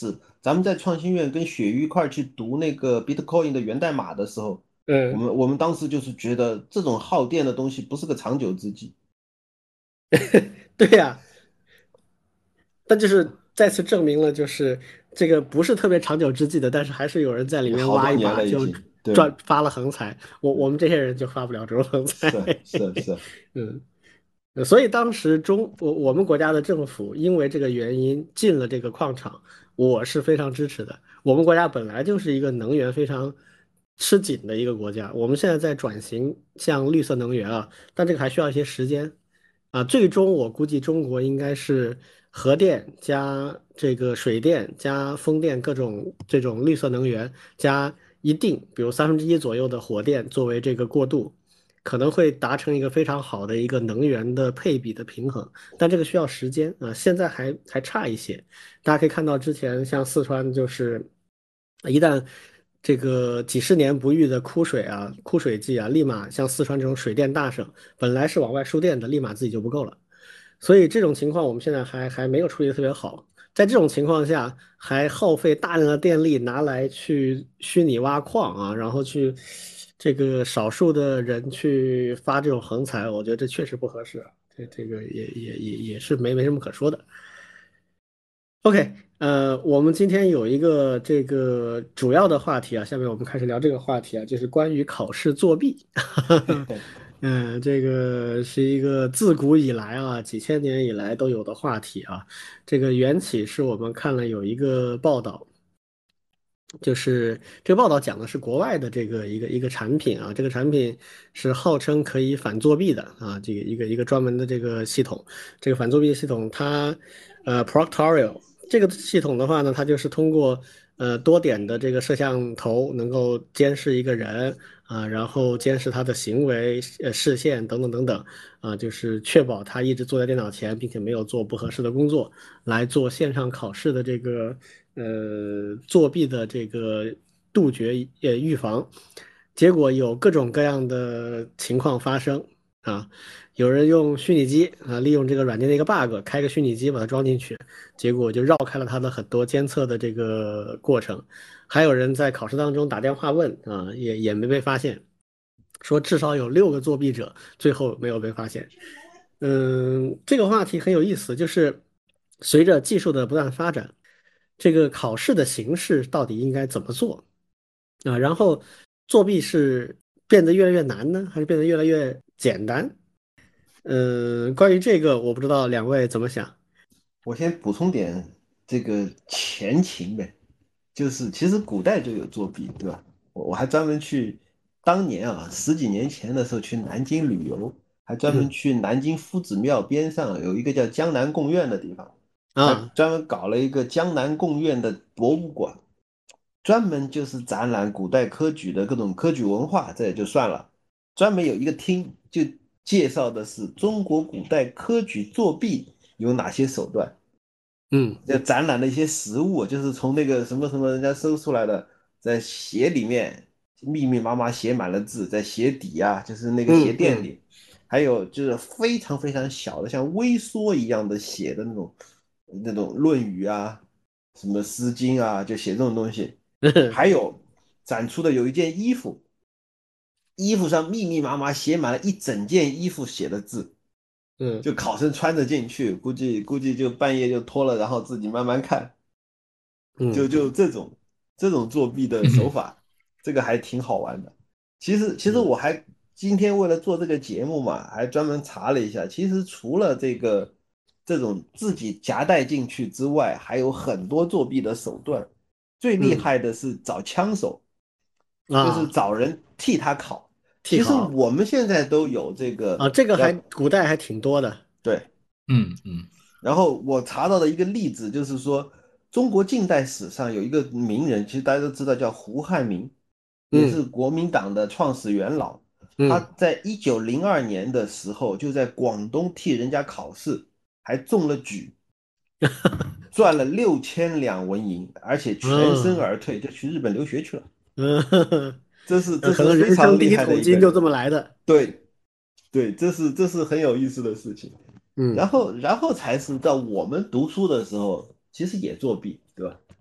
咱们在创新院跟雪鱼一块儿去读那个 Bitcoin 的源代码的时候，我嗯， 们我们当时就是觉得这种耗电的东西不是个长久之计。 对呀，但就是再次证明了，就是这个不是特别长久之计的，但是还是有人在里面也好多挖一把就年了已经。对， 赚发了横财。我们这些人就发不了这种横财。 是。 嗯。所以当时我们国家的政府因为这个原因进了这个矿场，我是非常支持的。我们国家本来就是一个能源非常吃紧的一个国家，我们现在在转型向绿色能源啊，但这个还需要一些时间啊。最终我估计中国应该是核电加这个水电加风电各种这种绿色能源加一定，比如1/3左右的火电作为这个过渡。可能会达成一个非常好的一个能源的配比的平衡，但这个需要时间啊，现在还差一些。大家可以看到，之前像四川就是一旦这个几十年不遇的枯水啊、枯水季啊，立马像四川这种水电大省，本来是往外输电的，立马自己就不够了。所以这种情况我们现在还没有处理的特别好。在这种情况下，还耗费大量的电力拿来去虚拟挖矿啊，然后去这个少数的人去发这种横财，我觉得这确实不合适啊。这个也是没什么可说的。OK，我们今天有一个这个主要的话题啊，下面我们开始聊这个话题啊，就是关于考试作弊。这个是一个自古以来啊，几千年以来都有的话题啊。这个缘起是我们看了有一个报道，就是这个报道讲的是国外的这个一个产品啊，这个产品是号称可以反作弊的啊，这个一个专门的这个系统，这个反作弊系统它Proctorio 这个系统的话呢，它就是通过多点的这个摄像头能够监视一个人啊，然后监视他的行为、视线等等等等啊，就是确保他一直坐在电脑前，并且没有做不合适的工作，来做线上考试的这个作弊的这个杜绝预防。结果有各种各样的情况发生啊，有人用虚拟机啊，利用这个软件的一个 bug，开个虚拟机把它装进去，结果就绕开了它的很多监测的这个过程。还有人在考试当中打电话问啊，也没被发现，说至少有6个作弊者，最后没有被发现。这个话题很有意思，就是随着技术的不断发展，这个考试的形式到底应该怎么做啊？然后作弊是变得越来越难呢，还是变得越来越简单？关于这个，我不知道两位怎么想。 我先补充点这个前情呗，就是其实古代就有作弊，对吧？我还专门去，当年啊十几年前的时候去南京旅游，还专门嗯去南京夫子庙边上有一个叫江南贡院的地方，还啊， 专门搞了一个江南贡院的博物馆，专门就是展览古代科举的各种科举文化，这也就算了，专门有一个厅就介绍的是中国古代科举作弊有哪些手段。 嗯就展览的一些实物，就是从那个什么什么人家搜出来的，在鞋里面密密麻麻写满了字，在鞋底啊，就是那个鞋嗯嗯垫里，还有就是非常非常小的，像微缩一样的写的那种《论语》啊，什么《诗经》啊，就写这种东西。还有展出的有一件衣服，衣服上密密麻麻写满了一整件衣服写的字， 嗯就考生穿着进去，估计就半夜就脱了，然后自己慢慢看。就嗯就这种作弊的手嗯法，这个还挺好玩的。其实嗯我还今天为了做这个节目嘛，还专门查了一下，其实除了这种自己夹带进去之外，还有很多作弊的手段。最厉嗯害的是找枪手，就是啊， 找人替他考。其实替考我们现在都有这个啊，这个叫还古代还挺多的。 对。 嗯嗯然后我查到的一个例子就是说，中国近代史上有一个名人，其实大家都知道叫胡汉民，也是嗯国民党的创始元老。他嗯， 在1902年的时候就在广东替人家考试，还中了举，赚了6000两纹银，而且全身嗯而退，就去日本留学去了。 嗯， 这是这是可能人非常厉害的生第一桶一个人。 金就这么来的。 对对，这是很有意思的事情。 嗯然后才是到我们读书的时候，其实也作弊，对吧？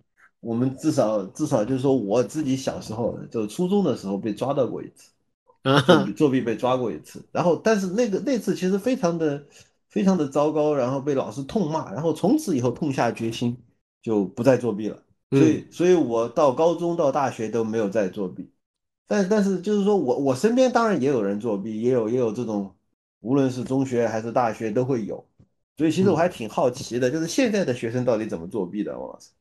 我们至少就是说我自己小时候就初中的时候被抓到过一次， 啊， 作弊被抓过一次，然后但是那次其实非常的糟糕，然后被老师痛骂，然后从此以后痛下决心就不再作弊了。所嗯。 以所以我到高中到大学都没有再作弊。但是就是说我身边当然也有人作弊，也有这种，无论是中学还是大学都会有。所以其实我嗯。 还挺好奇的，就是现在的学生到底怎么作弊的，王老师。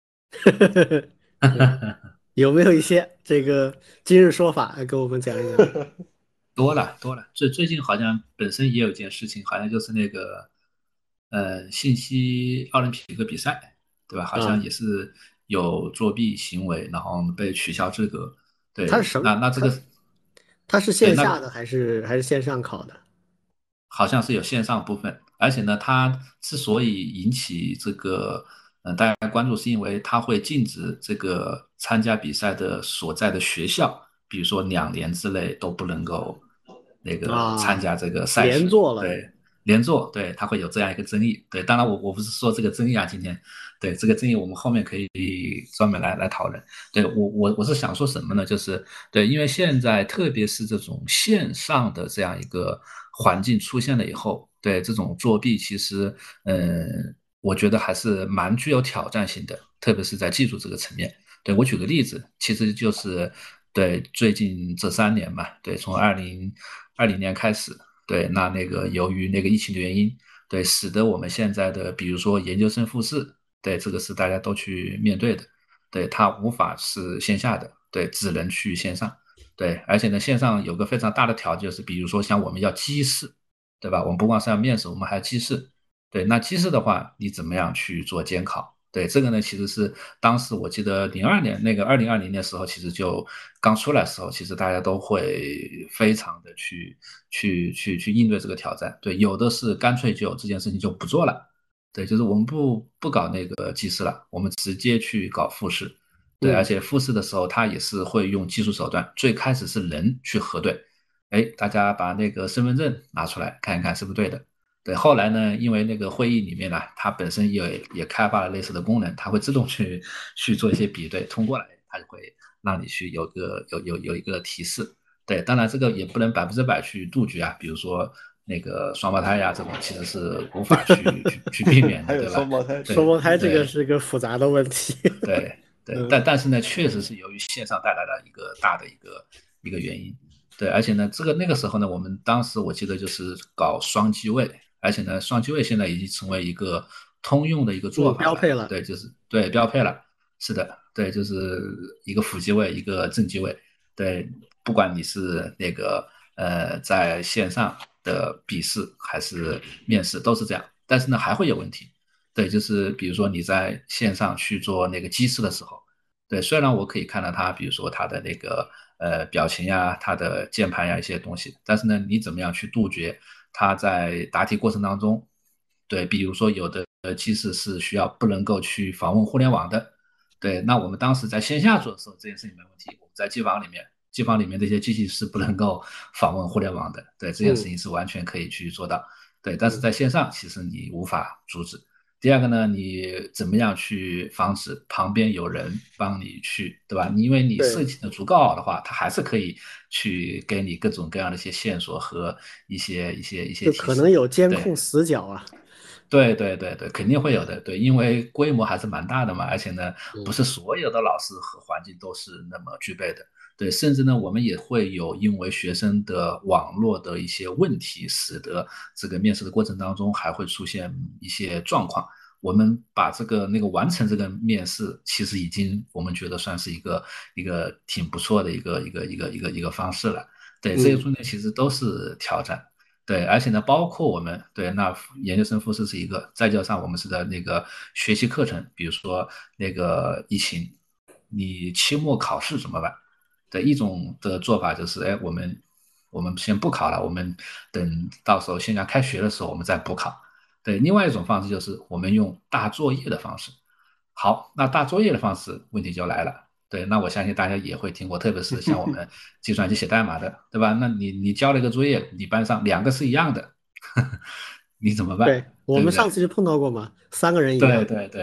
对，有没有一些这个今日说法跟我们讲一讲？ 多了多了，最近好像本身也有一件事情，好像就是那个信息奥林匹克比赛，对吧？好像啊？ 也是有作弊行为，然后被取消资格。对， 它是什么？ 那这个它是对那线下的还是线上考的？ 好像是有线上部分，而且呢，它之所以引起这个大家关注，是因为它会禁止这个参加比赛的所在的学校，比如说2年之内都不能够那个参啊， 加这个赛连事， 坐了。 对，连坐，对，它会有这样一个争议，对，当然我不是说这个争议啊，今天，对，这个争议我们后面可以专门来讨论，对，我是想说什么呢？就是对，因为现在特别是这种线上的这样一个环境出现了以后，对这种作弊，其实我觉得还是蛮具有挑战性的，特别是在技术这个层面。对，我举个例子，其实就是对最近这3年嘛，对，从2020年开始，对，那个由于那个疫情的原因，对，使得我们现在的比如说研究生复试，对，这个是大家都去面对的。对，它无法是线下的，对，只能去线上，对，而且呢，线上有个非常大的条件是，比如说像我们要机试，对吧？我们不光是要面试，我们还要机试，对，那机试的话，你怎么样去做监考？对，这个呢，其实是当时我记得02年那个2020年的时候，其实就刚出来的时候，其实大家都会非常的去应对这个挑战。对，有的是干脆就这件事情就不做了，对，就是我们不搞那个技师了，我们直接去搞复试。对，而嗯。 且复试的时候，他也是会用技术手段，最开始是人去核对，哎，大家把那个身份证拿出来看一看是不是对的。对，后来呢，因为那个会议里面呢，它本身也开发了类似的功能，它会自动去做一些比对，通过了，它就会让你去有一个提示。对，当然这个也不能100%去杜绝啊，比如说那个双胞胎呀这种，其实是无法去避免的， 还有对吧？ 双胞胎， 双对胞胎这个对是个复杂的问题。 对对， 嗯。 但是呢，确实是由于线上带来了一个大的一个原因。对，而且呢，那个时候呢，我们当时我记得就是搞双机位，而且呢，双机位现在已经成为一个通用的一个做嗯， 法了。 标配了。 对，就是对标配了。是的，对，就是一个辅机位，一个正机位。对，不管你是那个在线上的笔试还是面试，都是这样。但是呢，还会有问题。对，就是比如说你在线上去做那个机试的时候，对，虽然我可以看到它，比如说它的那个表情呀、它的键盘呀一些东西，但是呢，你怎么样去杜绝它在答题过程当中，对，比如说有的机试是需要不能够去访问互联网的，对，那我们当时在线下做的时候，这件事情没问题，我们在机房里面。机房里面这些机器是不能够访问互联网的，对这件事嗯。 情是完全可以去做到，对，但是嗯。 在线上其实你无法阻止，第二个呢，你怎么样去防止旁边有人帮你去，对吧？因为你设对， 计的足够好的话，它还是可以去给你各种各样的一些线索和一些就提示。 可能有监对， 控死角啊。 对对对对，肯定会有的。对，因为规模还是蛮大的嘛，而且呢，不嗯。 是所有的老师和环境都是那么具备的。对，甚至呢，我们也会有因为学生的网络的一些问题，使得这个面试的过程当中还会出现一些状况。我们把那个完成这个面试，其实已经我们觉得算是一个挺不错的一个方式了。对，这些嗯。 中间其实都是挑战。对，而且呢，包括我们对那研究生复试是一个，再加上我们是的那个学习课程，比如说那个疫情，你期末考试怎么办？对，一种的做法就是，哎，我们先不考了，我们等到时候线下开学的时候我们再补考。对，另外一种方式就是我们用大作业的方式。好，那大作业的方式问题就来了。对，那我相信大家也会听过，特别是像我们计算机写代码的，对吧？那你交了一个作业，你班上2个是一样的，你怎么办？ 对，我对不对？ 们上次就碰到过嘛，3个人一样。 对对对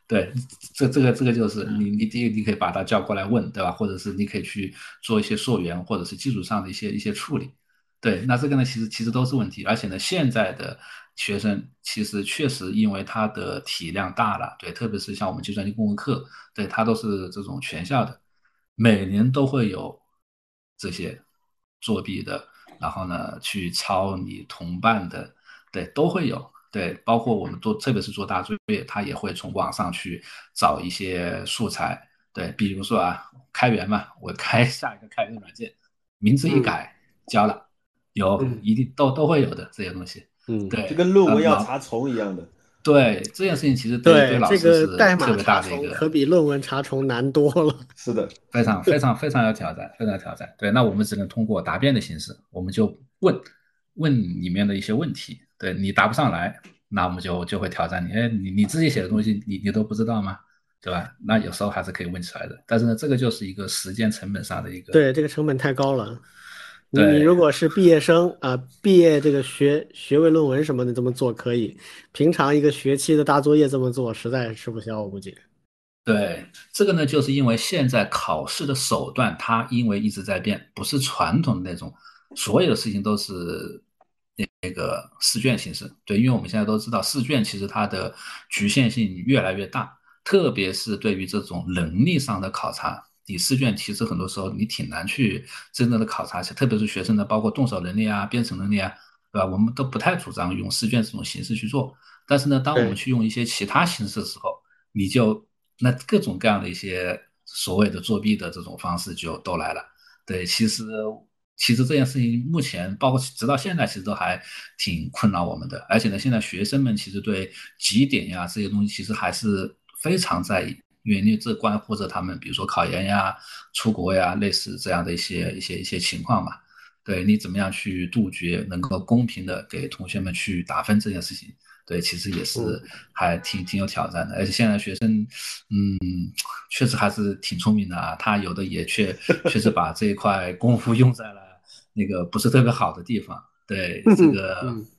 对，这个就是你第一个你可以把他叫过来问，对吧？或者是你可以去做一些溯源，或者是技术上的一些处理。对，那这个呢，其实都是问题，而且呢，现在的学生其实确实因为他的体量大了，对，特别是像我们计算机公共课，对，它都是这种全校的，每年都会有这些作弊的，然后呢去抄你同伴的，对，都会有。对，包括我们做，特别是做大作业，他也会从网上去找一些素材。对，比如说啊，开源嘛，我下一个开源软件，名字一嗯改，交了，有， 嗯一定都会有的这些东西。 嗯。 就对， 跟论文要查重一样的。 对这件事情，其实对对，这老师个代是特别码查大的一个重可比论文查重难多了。 是的， 非常非常非常有挑战，非常有挑战。对，那我们只能通过答辩的形式，我们就问里面的一些问题，对你答不上来，那我们就会挑战你。哎，你自己写的东西你都不知道吗？对吧？那有时候还是可以问出来的。但是呢，这个就是一个时间成本上的一个。 对，这个成本太高了。你对如果是毕业生啊，毕业这个学位论文什么的这么做可以，平常一个学期的大作业这么做，实在是吃不消，我估计。 对，这个呢，就是因为现在考试的手段，它因为一直在变，不是传统的那种，所有的事情都是那个试卷形式。对，因为我们现在都知道，试卷其实它的局限性越来越大，特别是对于这种能力上的考察，你试卷其实很多时候你挺难去真正的考察，特别是学生的包括动手能力啊、编程能力啊，对吧？我们都不太主张用试卷这种形式去做。但是呢，当我们对， 去用一些其他形式的时候，你就那各种各样的一些所谓的作弊的这种方式就都来了。对，其实这件事情目前包括直到现在，其实都还挺困扰我们的。而且呢，现在学生们其实对绩点呀这些东西其实还是非常在意，因为这关乎着他们，比如说考研呀、出国呀，类似这样的一些情况嘛。对你怎么样去杜绝能够公平的给同学们去打分这件事情，对，其实也是嗯。 还挺有挑战的，而且现在学生，嗯，确实还是挺聪明的啊，他有的也确实把这一块功夫用在了那个不是特别好的地方，对这个， 嗯，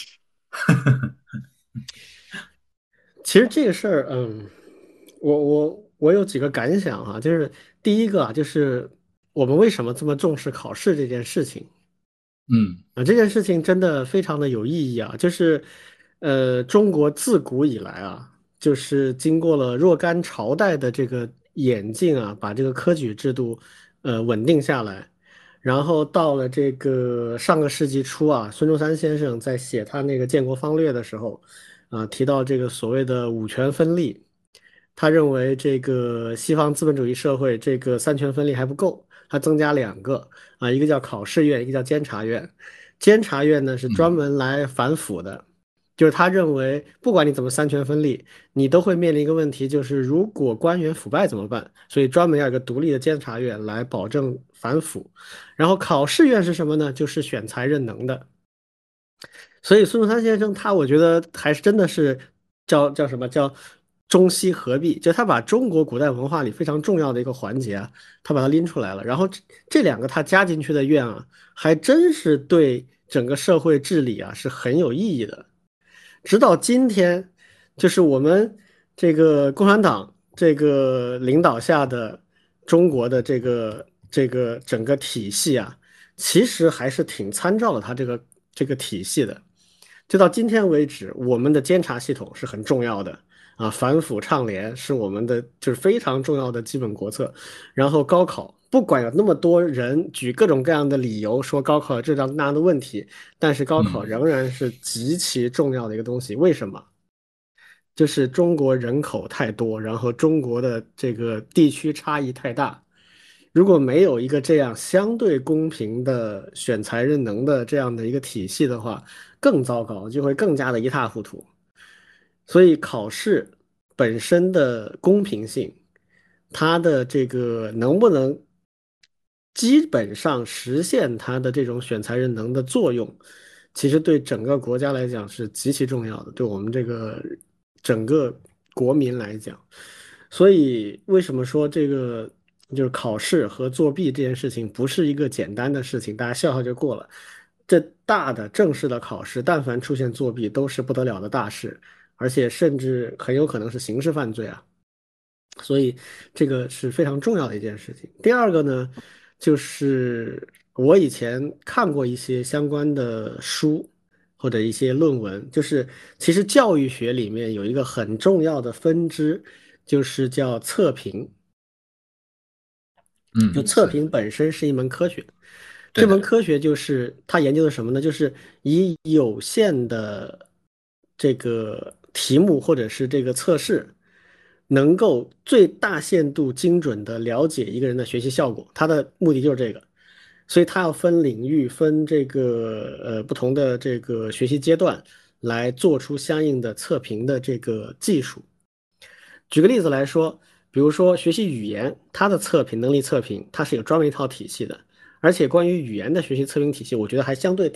其实这个事儿，我有几个感想哈，就是第一个啊，就是我们为什么这么重视考试这件事情。 嗯啊，这件事情真的非常的有意义啊！就是，中国自古以来啊，就是经过了若干朝代的这个演进啊，把这个科举制度稳定下来，然后到了这个上个世纪初啊，孙中山先生在写他那个《建国方略》的时候，啊，提到这个所谓的五权分立，他认为这个西方资本主义社会这个三权分立还不够，他增加两个啊，一个叫考试院，一个叫监察院。监察院呢是专嗯门来反腐的，就是他认为不管你怎么三权分立，你都会面临一个问题，就是如果官员腐败怎么办？所以专门要有一个独立的监察院来保证反腐。然后考试院是什么呢？就是选才任能的。所以孙中山先生他，我觉得还是真的是叫什么叫中西合璧，就他把中国古代文化里非常重要的一个环节啊，他把它拎出来了。然后这两个他加进去的院啊，还真是对整个社会治理啊是很有意义的。直到今天，就是我们这个共产党这个领导下的中国的这个整个体系啊，其实还是挺参照了他这个体系的。就到今天为止，我们的监察系统是很重要的啊，反腐倡廉是我们的就是非常重要的基本国策。然后高考，不管有那么多人举各种各样的理由说高考有这样那样的问题，但是高考嗯仍然是极其重要的一个东西。为什么？就是中国人口太多，然后中国的这个地区差异太大。如果没有一个这样相对公平的选才任能的这样的一个体系的话，更糟糕，就会更加的一塌糊涂。所以考试本身的公平性，它的这个能不能基本上实现它的这种选才任能的作用，其实对整个国家来讲是极其重要的，对我们这个整个国民来讲。所以为什么说这个就是考试和作弊这件事情不是一个简单的事情，大家笑笑就过了。这大的正式的考试，但凡出现作弊，都是不得了的大事而且甚至很有可能是刑事犯罪啊。所以这个是非常重要的一件事情。第二个呢，就是我以前看过一些相关的书或者一些论文，就是其实教育学里面有一个很重要的分支，就是叫测评。就测是评本身是一门科学，这对的。 门科学就是它研究的什么呢？就是以有限的这个题目或者是这个测试，能够最大限度精准的了解一个人的学习效果。它的目的就是这个，所以它要分领域、分这个不同的这个学习阶段，来做出相应的测评的这个技术。举个例子来说，比如说学习语言，它的测评能力测评，它是有专门一套体系的。而且关于语言的学习测评体系，我觉得还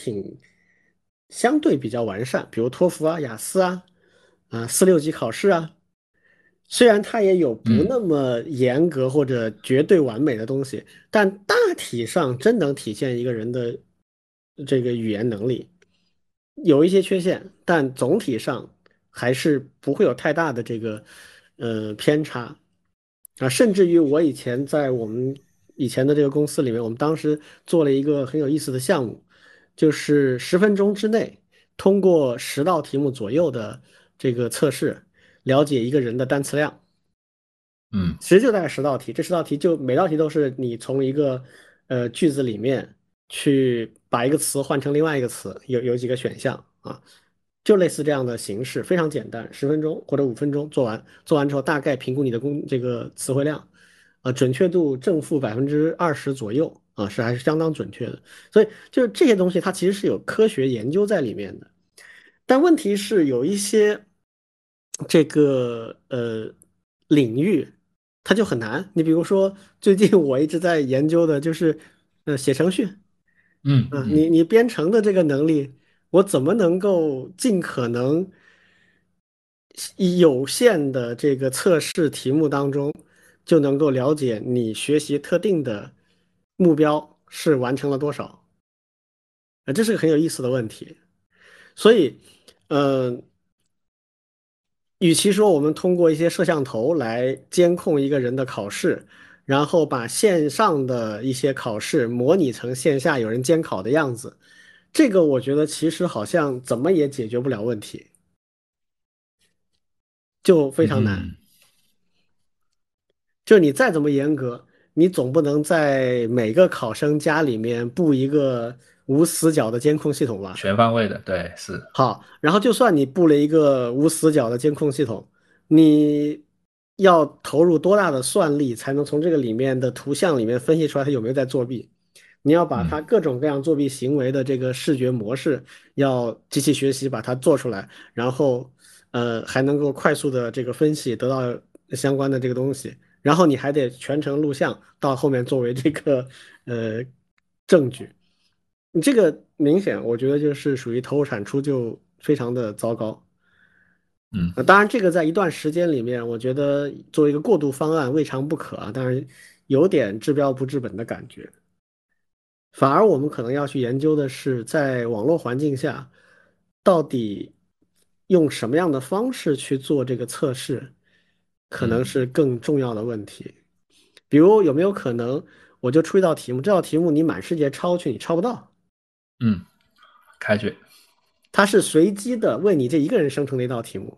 相对比较完善，比如托福啊、雅思啊、4、6级考试啊。虽然它也有不嗯那么严格或者绝对完美的东西，但大体上真能体现一个人的这个语言能力。有一些缺陷，但总体上还是不会有太大的这个偏差啊。甚至于我以前在我们以前的这个公司里面，我们当时做了一个很有意思的项目，就是10分钟之内通过10道题目左右的这个测试，了解一个人的单词量。 嗯其实就大概10道题，这10道题就每道题都是你从一个句子里面去把一个词换成另外一个词，有几个选项啊，就类似这样的形式，非常简单，10分钟或者5分钟做完，做完之后大概评估你的这个词汇量，准确度正负20%左右啊，是还是相当准确的。所以就是这些东西它其实是有科学研究在里面的。但问题是有一些这个领域它就很难。你比如说，最近我一直在研究的就是写程序你编程的这个能力，我怎么能够尽可能以有限的这个测试题目当中，就能够了解你学习特定的目标是完成了多少？这是个很有意思的问题。所以，呃，与其说我们通过一些摄像头来监控一个人的考试，然后把线上的一些考试模拟成线下有人监考的样子，这个我觉得其实好像怎么也解决不了问题，就非常难。 嗯， 就你再怎么严格，你总不能在每个考生家里面布一个无死角的监控系统吧？ 全方位的，对，是。 好，然后就算你布了一个无死角的监控系统，你要投入多大的算力才能从这个里面的图像里面分析出来他有没有在作弊？你要把它嗯各种各样作弊行为的这个视觉模式，要机器学习把它做出来，然后还能够快速的这个分析，得到相关的这个东西，然后你还得全程录像到后面作为这个呃证据。你这个明显，我觉得就是属于投入产出就非常的糟糕。 嗯当然，这个在一段时间里面，我觉得作为一个过渡方案未尝不可啊，但是有点治标不治本的感觉。反而我们可能要去研究的是，在网络环境下，到底用什么样的方式去做这个测试，可能嗯是更重要的问题。比如有没有可能，我就出一道题目，这道题目你满世界抄去，你抄不到。 嗯，开卷。 它是随机的为你这一个人生成的一道题目。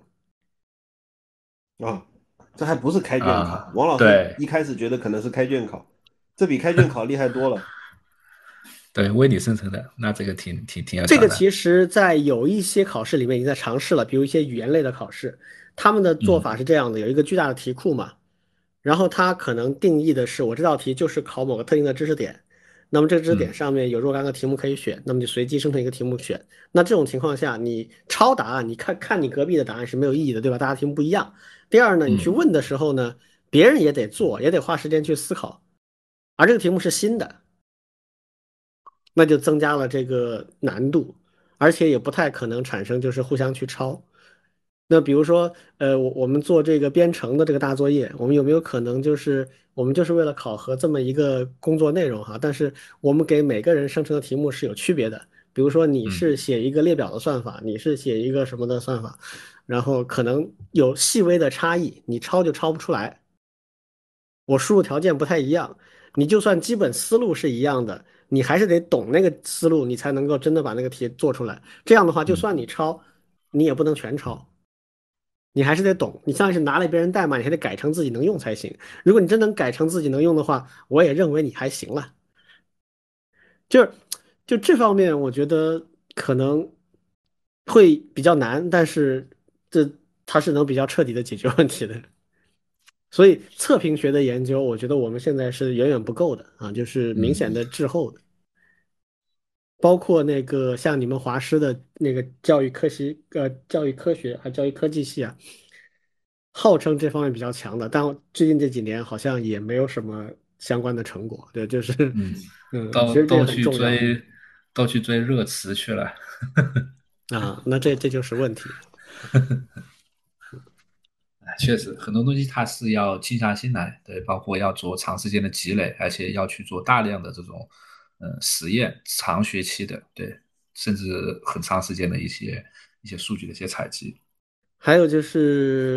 啊，这还不是开卷考。 啊， 王老师对一开始觉得可能是开卷考，这比开卷考厉害多了。 对，为你生成的，那这个挺有这个挑战。 其实，在有一些考试里面已经在尝试了，比如一些语言类的考试，他们的做嗯法是这样的：有一个巨大的题库嘛，然后它可能定义的是我这道题就是考某个特定的知识点，那么这个知识点嗯上面有若干个题目可以选，那么就随机生成一个题目选。那这种情况下，你抄答案，你看看你隔壁的答案是没有意义的，对吧？大家题目不一样。第二呢，你去嗯问的时候呢，别人也得做，也得花时间去思考，而这个题目是新的。那就增加了这个难度，而且也不太可能产生就是互相去抄。那比如说，我们做这个编程的这个大作业，我们有没有可能就是我们就是为了考核这么一个工作内容哈，但是我们给每个人生成的题目是有区别的。比如说你嗯是写一个列表的算法，你是写一个什么的算法， 然后可能有细微的差异，你抄就抄不出来。我输入条件不太一样，你就算基本思路是一样的，你还是得懂那个思路，你才能够真的把那个题做出来。这样的话，就嗯算你抄，你也不能全抄，你还是得懂。你像是拿了别人代码，你还得改成自己能用才行。如果你真能改成自己能用的话，我也认为你还行了。就是就这方面，我觉得可能会比较难，但是这它是能比较彻底的解决问题的。所以测评学的研究，我觉得我们现在是远远不够的啊，就是明显嗯的滞后的。包括那个像你们华师的那个教育科学还教育科技系啊，号称这方面比较强的，但最近这几年好像也没有什么相关的成果。对，就是嗯， 其实这也都去很重要追热词去了。 啊。那这就是问题。 确实，很多东西它是要静下心来，对，包括要做长时间的积累，而且要去做大量的这种实验，长学期的，对，甚至很长时间的一些数据的一些采集。 还有就是，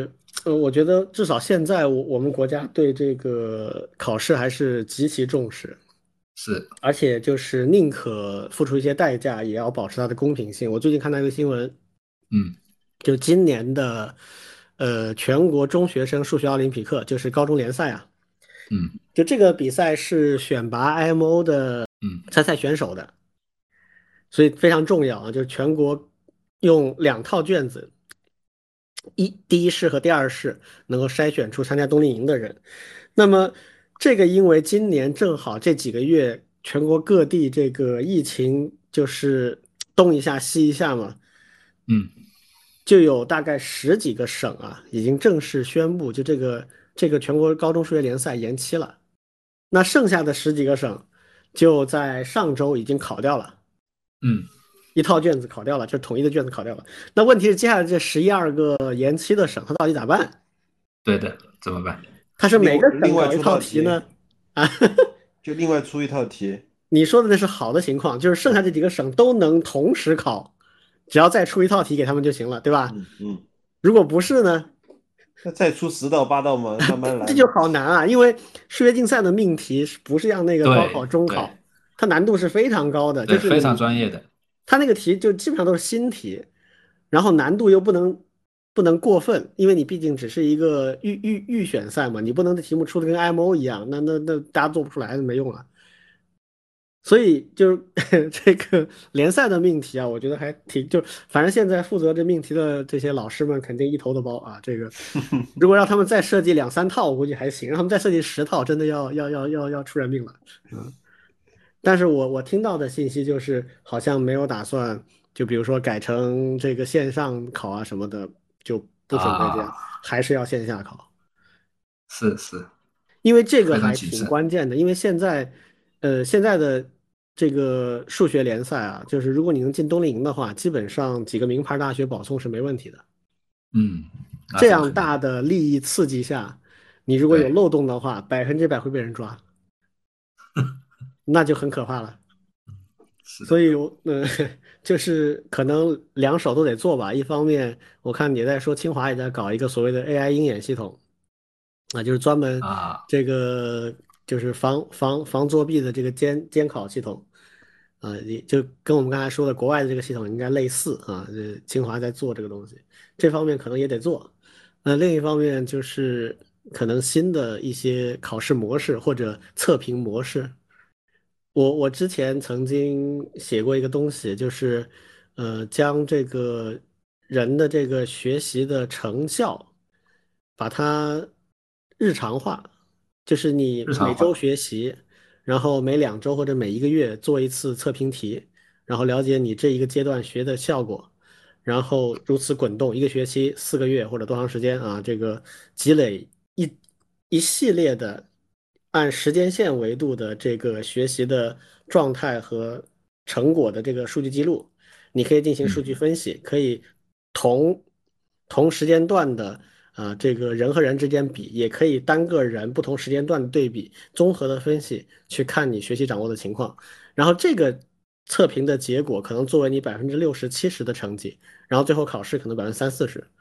我觉得至少现在我们国家对这个考试还是极其重视。 是， 而且就是宁可付出一些代价，也要保持它的公平性。我最近看到一个新闻， 嗯就今年的全国中学生数学奥林匹克，就是高中联赛啊， 嗯就这个比赛是选拔 IMO 的嗯参赛选手的，所以非常重要啊，就是全国用2套卷子，第一试和第二试能够筛选出参加冬令营的人。那么这个因为今年正好这几个月全国各地这个疫情就是东一下西一下嘛， 嗯就有大概十几个省啊已经正式宣布，就这个全国高中数学联赛延期了。那剩下的十几个省就在上周已经考掉了。 嗯， 一套卷子考掉了，就是统一的卷子考掉了。那问题是，接下来这11、12个延期的省，它到底咋办？ 对的，怎么办？ 它是每个另外出省搞一套道题， 题呢？啊， 就另外出一套题。 你说的那是好的情况，就是剩下这几个省都能同时考，只要再出一套题给他们就行了，对吧？ 嗯， 如果不是呢， 那再出10道8道嘛，慢慢来这就嘛。 好难啊，因为数学竞赛的命题是不是像那个高考、 对对中考，它难度是非常高的，就对，非常是你专业的。 它那个题就基本上都是新题，然后难度又不能过分，因为你毕竟只是一个预选赛嘛，你不能的题目出的跟 IMO 一样，那大家做不出来，没用了。所以就是这个联赛的命题啊，我觉得还挺反正现在负责这命题的这些老师们肯定一头的包啊。这个如果让他们再设计2、3套，我估计还行；让他们再设计10套，真的要出人命了。嗯，但是我听到的信息就是，好像没有打算，就比如说改成这个线上考啊什么的，就不准备这样， 啊， 还是要线下考。 是是， 因为这个非常还挺谨慎。 关键的，因为现在的这个数学联赛啊，就是如果你能进冬令营的话，基本上几个名牌大学保送是没问题的。 嗯，那这样是肯定。 大的利益刺激下，你如果有对， 漏洞的话，100%会被人抓，那就很可怕了。 是的。 所以就是可能两手都得做吧。一方面，我看也在说清华也在搞一个所谓的 AI 鹰眼系统。啊，就是专门啊这个就是防作弊的这个监考系统。啊，也就跟我们刚才说的国外的这个系统应该类似啊。清华在做这个东西，这方面可能也得做。那另一方面就是可能新的一些考试模式或者测评模式。我之前曾经写过一个东西，就是将这个人的这个学习的成效，把它日常化，就是你每周日常化。 学习，然后每2周或者每1个月做一次测评题，然后了解你这一个阶段学的效果，然后如此滚动1个学期、4个月或者多长时间啊，这个积累一系列的按时间线维度的这个学习的状态和成果的这个数据记录，你可以进行数据嗯分析，可以同同时间段的这个人和人之间比，也可以单个人不同时间段的对比，综合的分析去看你学习掌握的情况，然后这个测评的结果可能作为你60%、70%的成绩，然后最后考试可能30%、40%。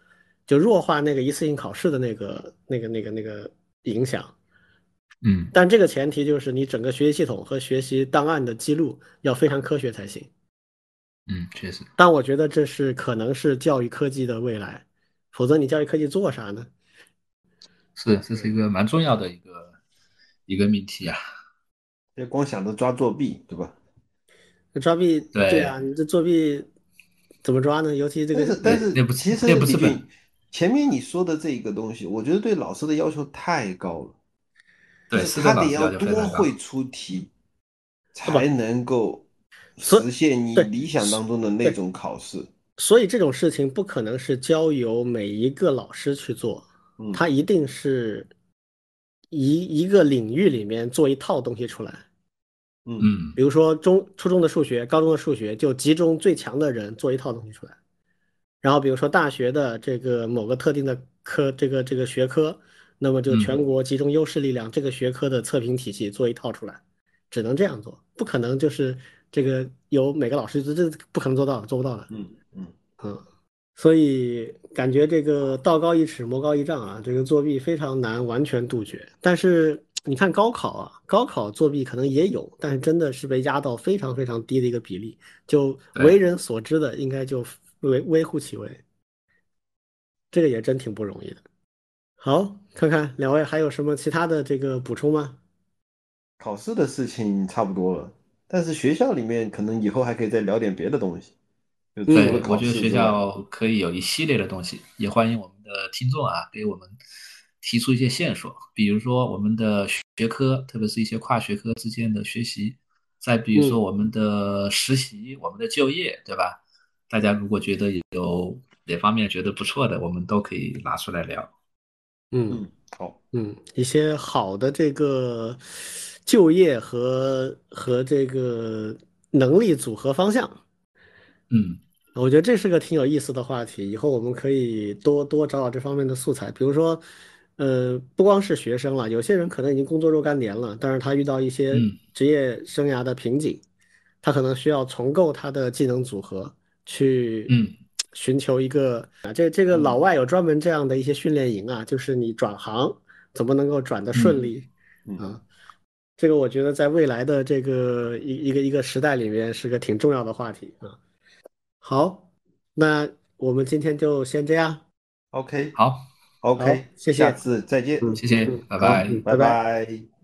就弱化那个一次性考试的那个影响。 嗯但这个前提就是你整个学习系统和学习档案的记录要非常科学才行。 嗯，确实但我觉得这是可能是教育科技的未来，否则你教育科技做啥呢？ 是，这是一个蛮重要的一个命题啊。 别光想着抓作弊，对吧？ 抓弊，对对啊，你这作弊怎么抓呢？尤其这个， 对， 但是那不其那不是本， 实李俊前面你说的这一个东西，我觉得对老师的要求太高了，就对， 是是对他得要老师要求非常高。 多会出题， 不， 才能够实所现你对， 理想当中的那对， 种考试。 所以这种事情不可能是交由每一个老师去做， 嗯他一定是一个领域里面做一套东西出来。 嗯嗯比如说初中的数学、高中的数学，就集中最强的人做一套东西出来。然后比如说大学的这个某个特定的科，这个学科，那么就全嗯， 国集中优势力量，这个学科的测评体系做一套出来，只能这样做，不可能就是这个由每个老师这不可能做到的，做不到的。 嗯嗯， 嗯。所以感觉这个道高一尺，魔高一丈啊，这个作弊非常难完全杜绝。但是你看高考啊，高考作弊可能也有，但是真的是被压到非常非常低的一个比例，就为对人所知的，应该就微乎其微，这个也真挺不容易的。好，看看两位还有什么其他的这个补充吗？ 考试的事情差不多了，但是学校里面可能以后还可以再聊点别的东西，就除了嗯对，我考觉得学试之外。 校可以有一系列的东西，也欢迎我们的听众啊，给我们提出一些线索，比如说我们的学科，特别是一些跨学科之间的学习，再比如说嗯我们的实习、我们的就业，对吧？大家如果觉得有哪方面觉得不错的，我们都可以拿出来聊。 嗯。 嗯，好， 一些好的这个就业和这个能力组合方向， 嗯我觉得这是个挺有意思的话题。以后我们可以多多找找这方面的素材，比如说，不光是学生了，有些人可能已经工作若干年了，但是他遇到一些嗯职业生涯的瓶颈，他可能需要重构他的技能组合，去嗯寻求一个啊，这个老嗯外有专门这样的一些训练营啊，就是你转行怎么能够转得顺嗯利嗯啊？这个我觉得在未来的这个一个时代里面是个挺重要的话题啊。好，那我们今天就先这样。 ，OK 好， 好， OK，下谢谢。 次再见， 谢谢，拜好， 拜。 拜拜拜。 拜。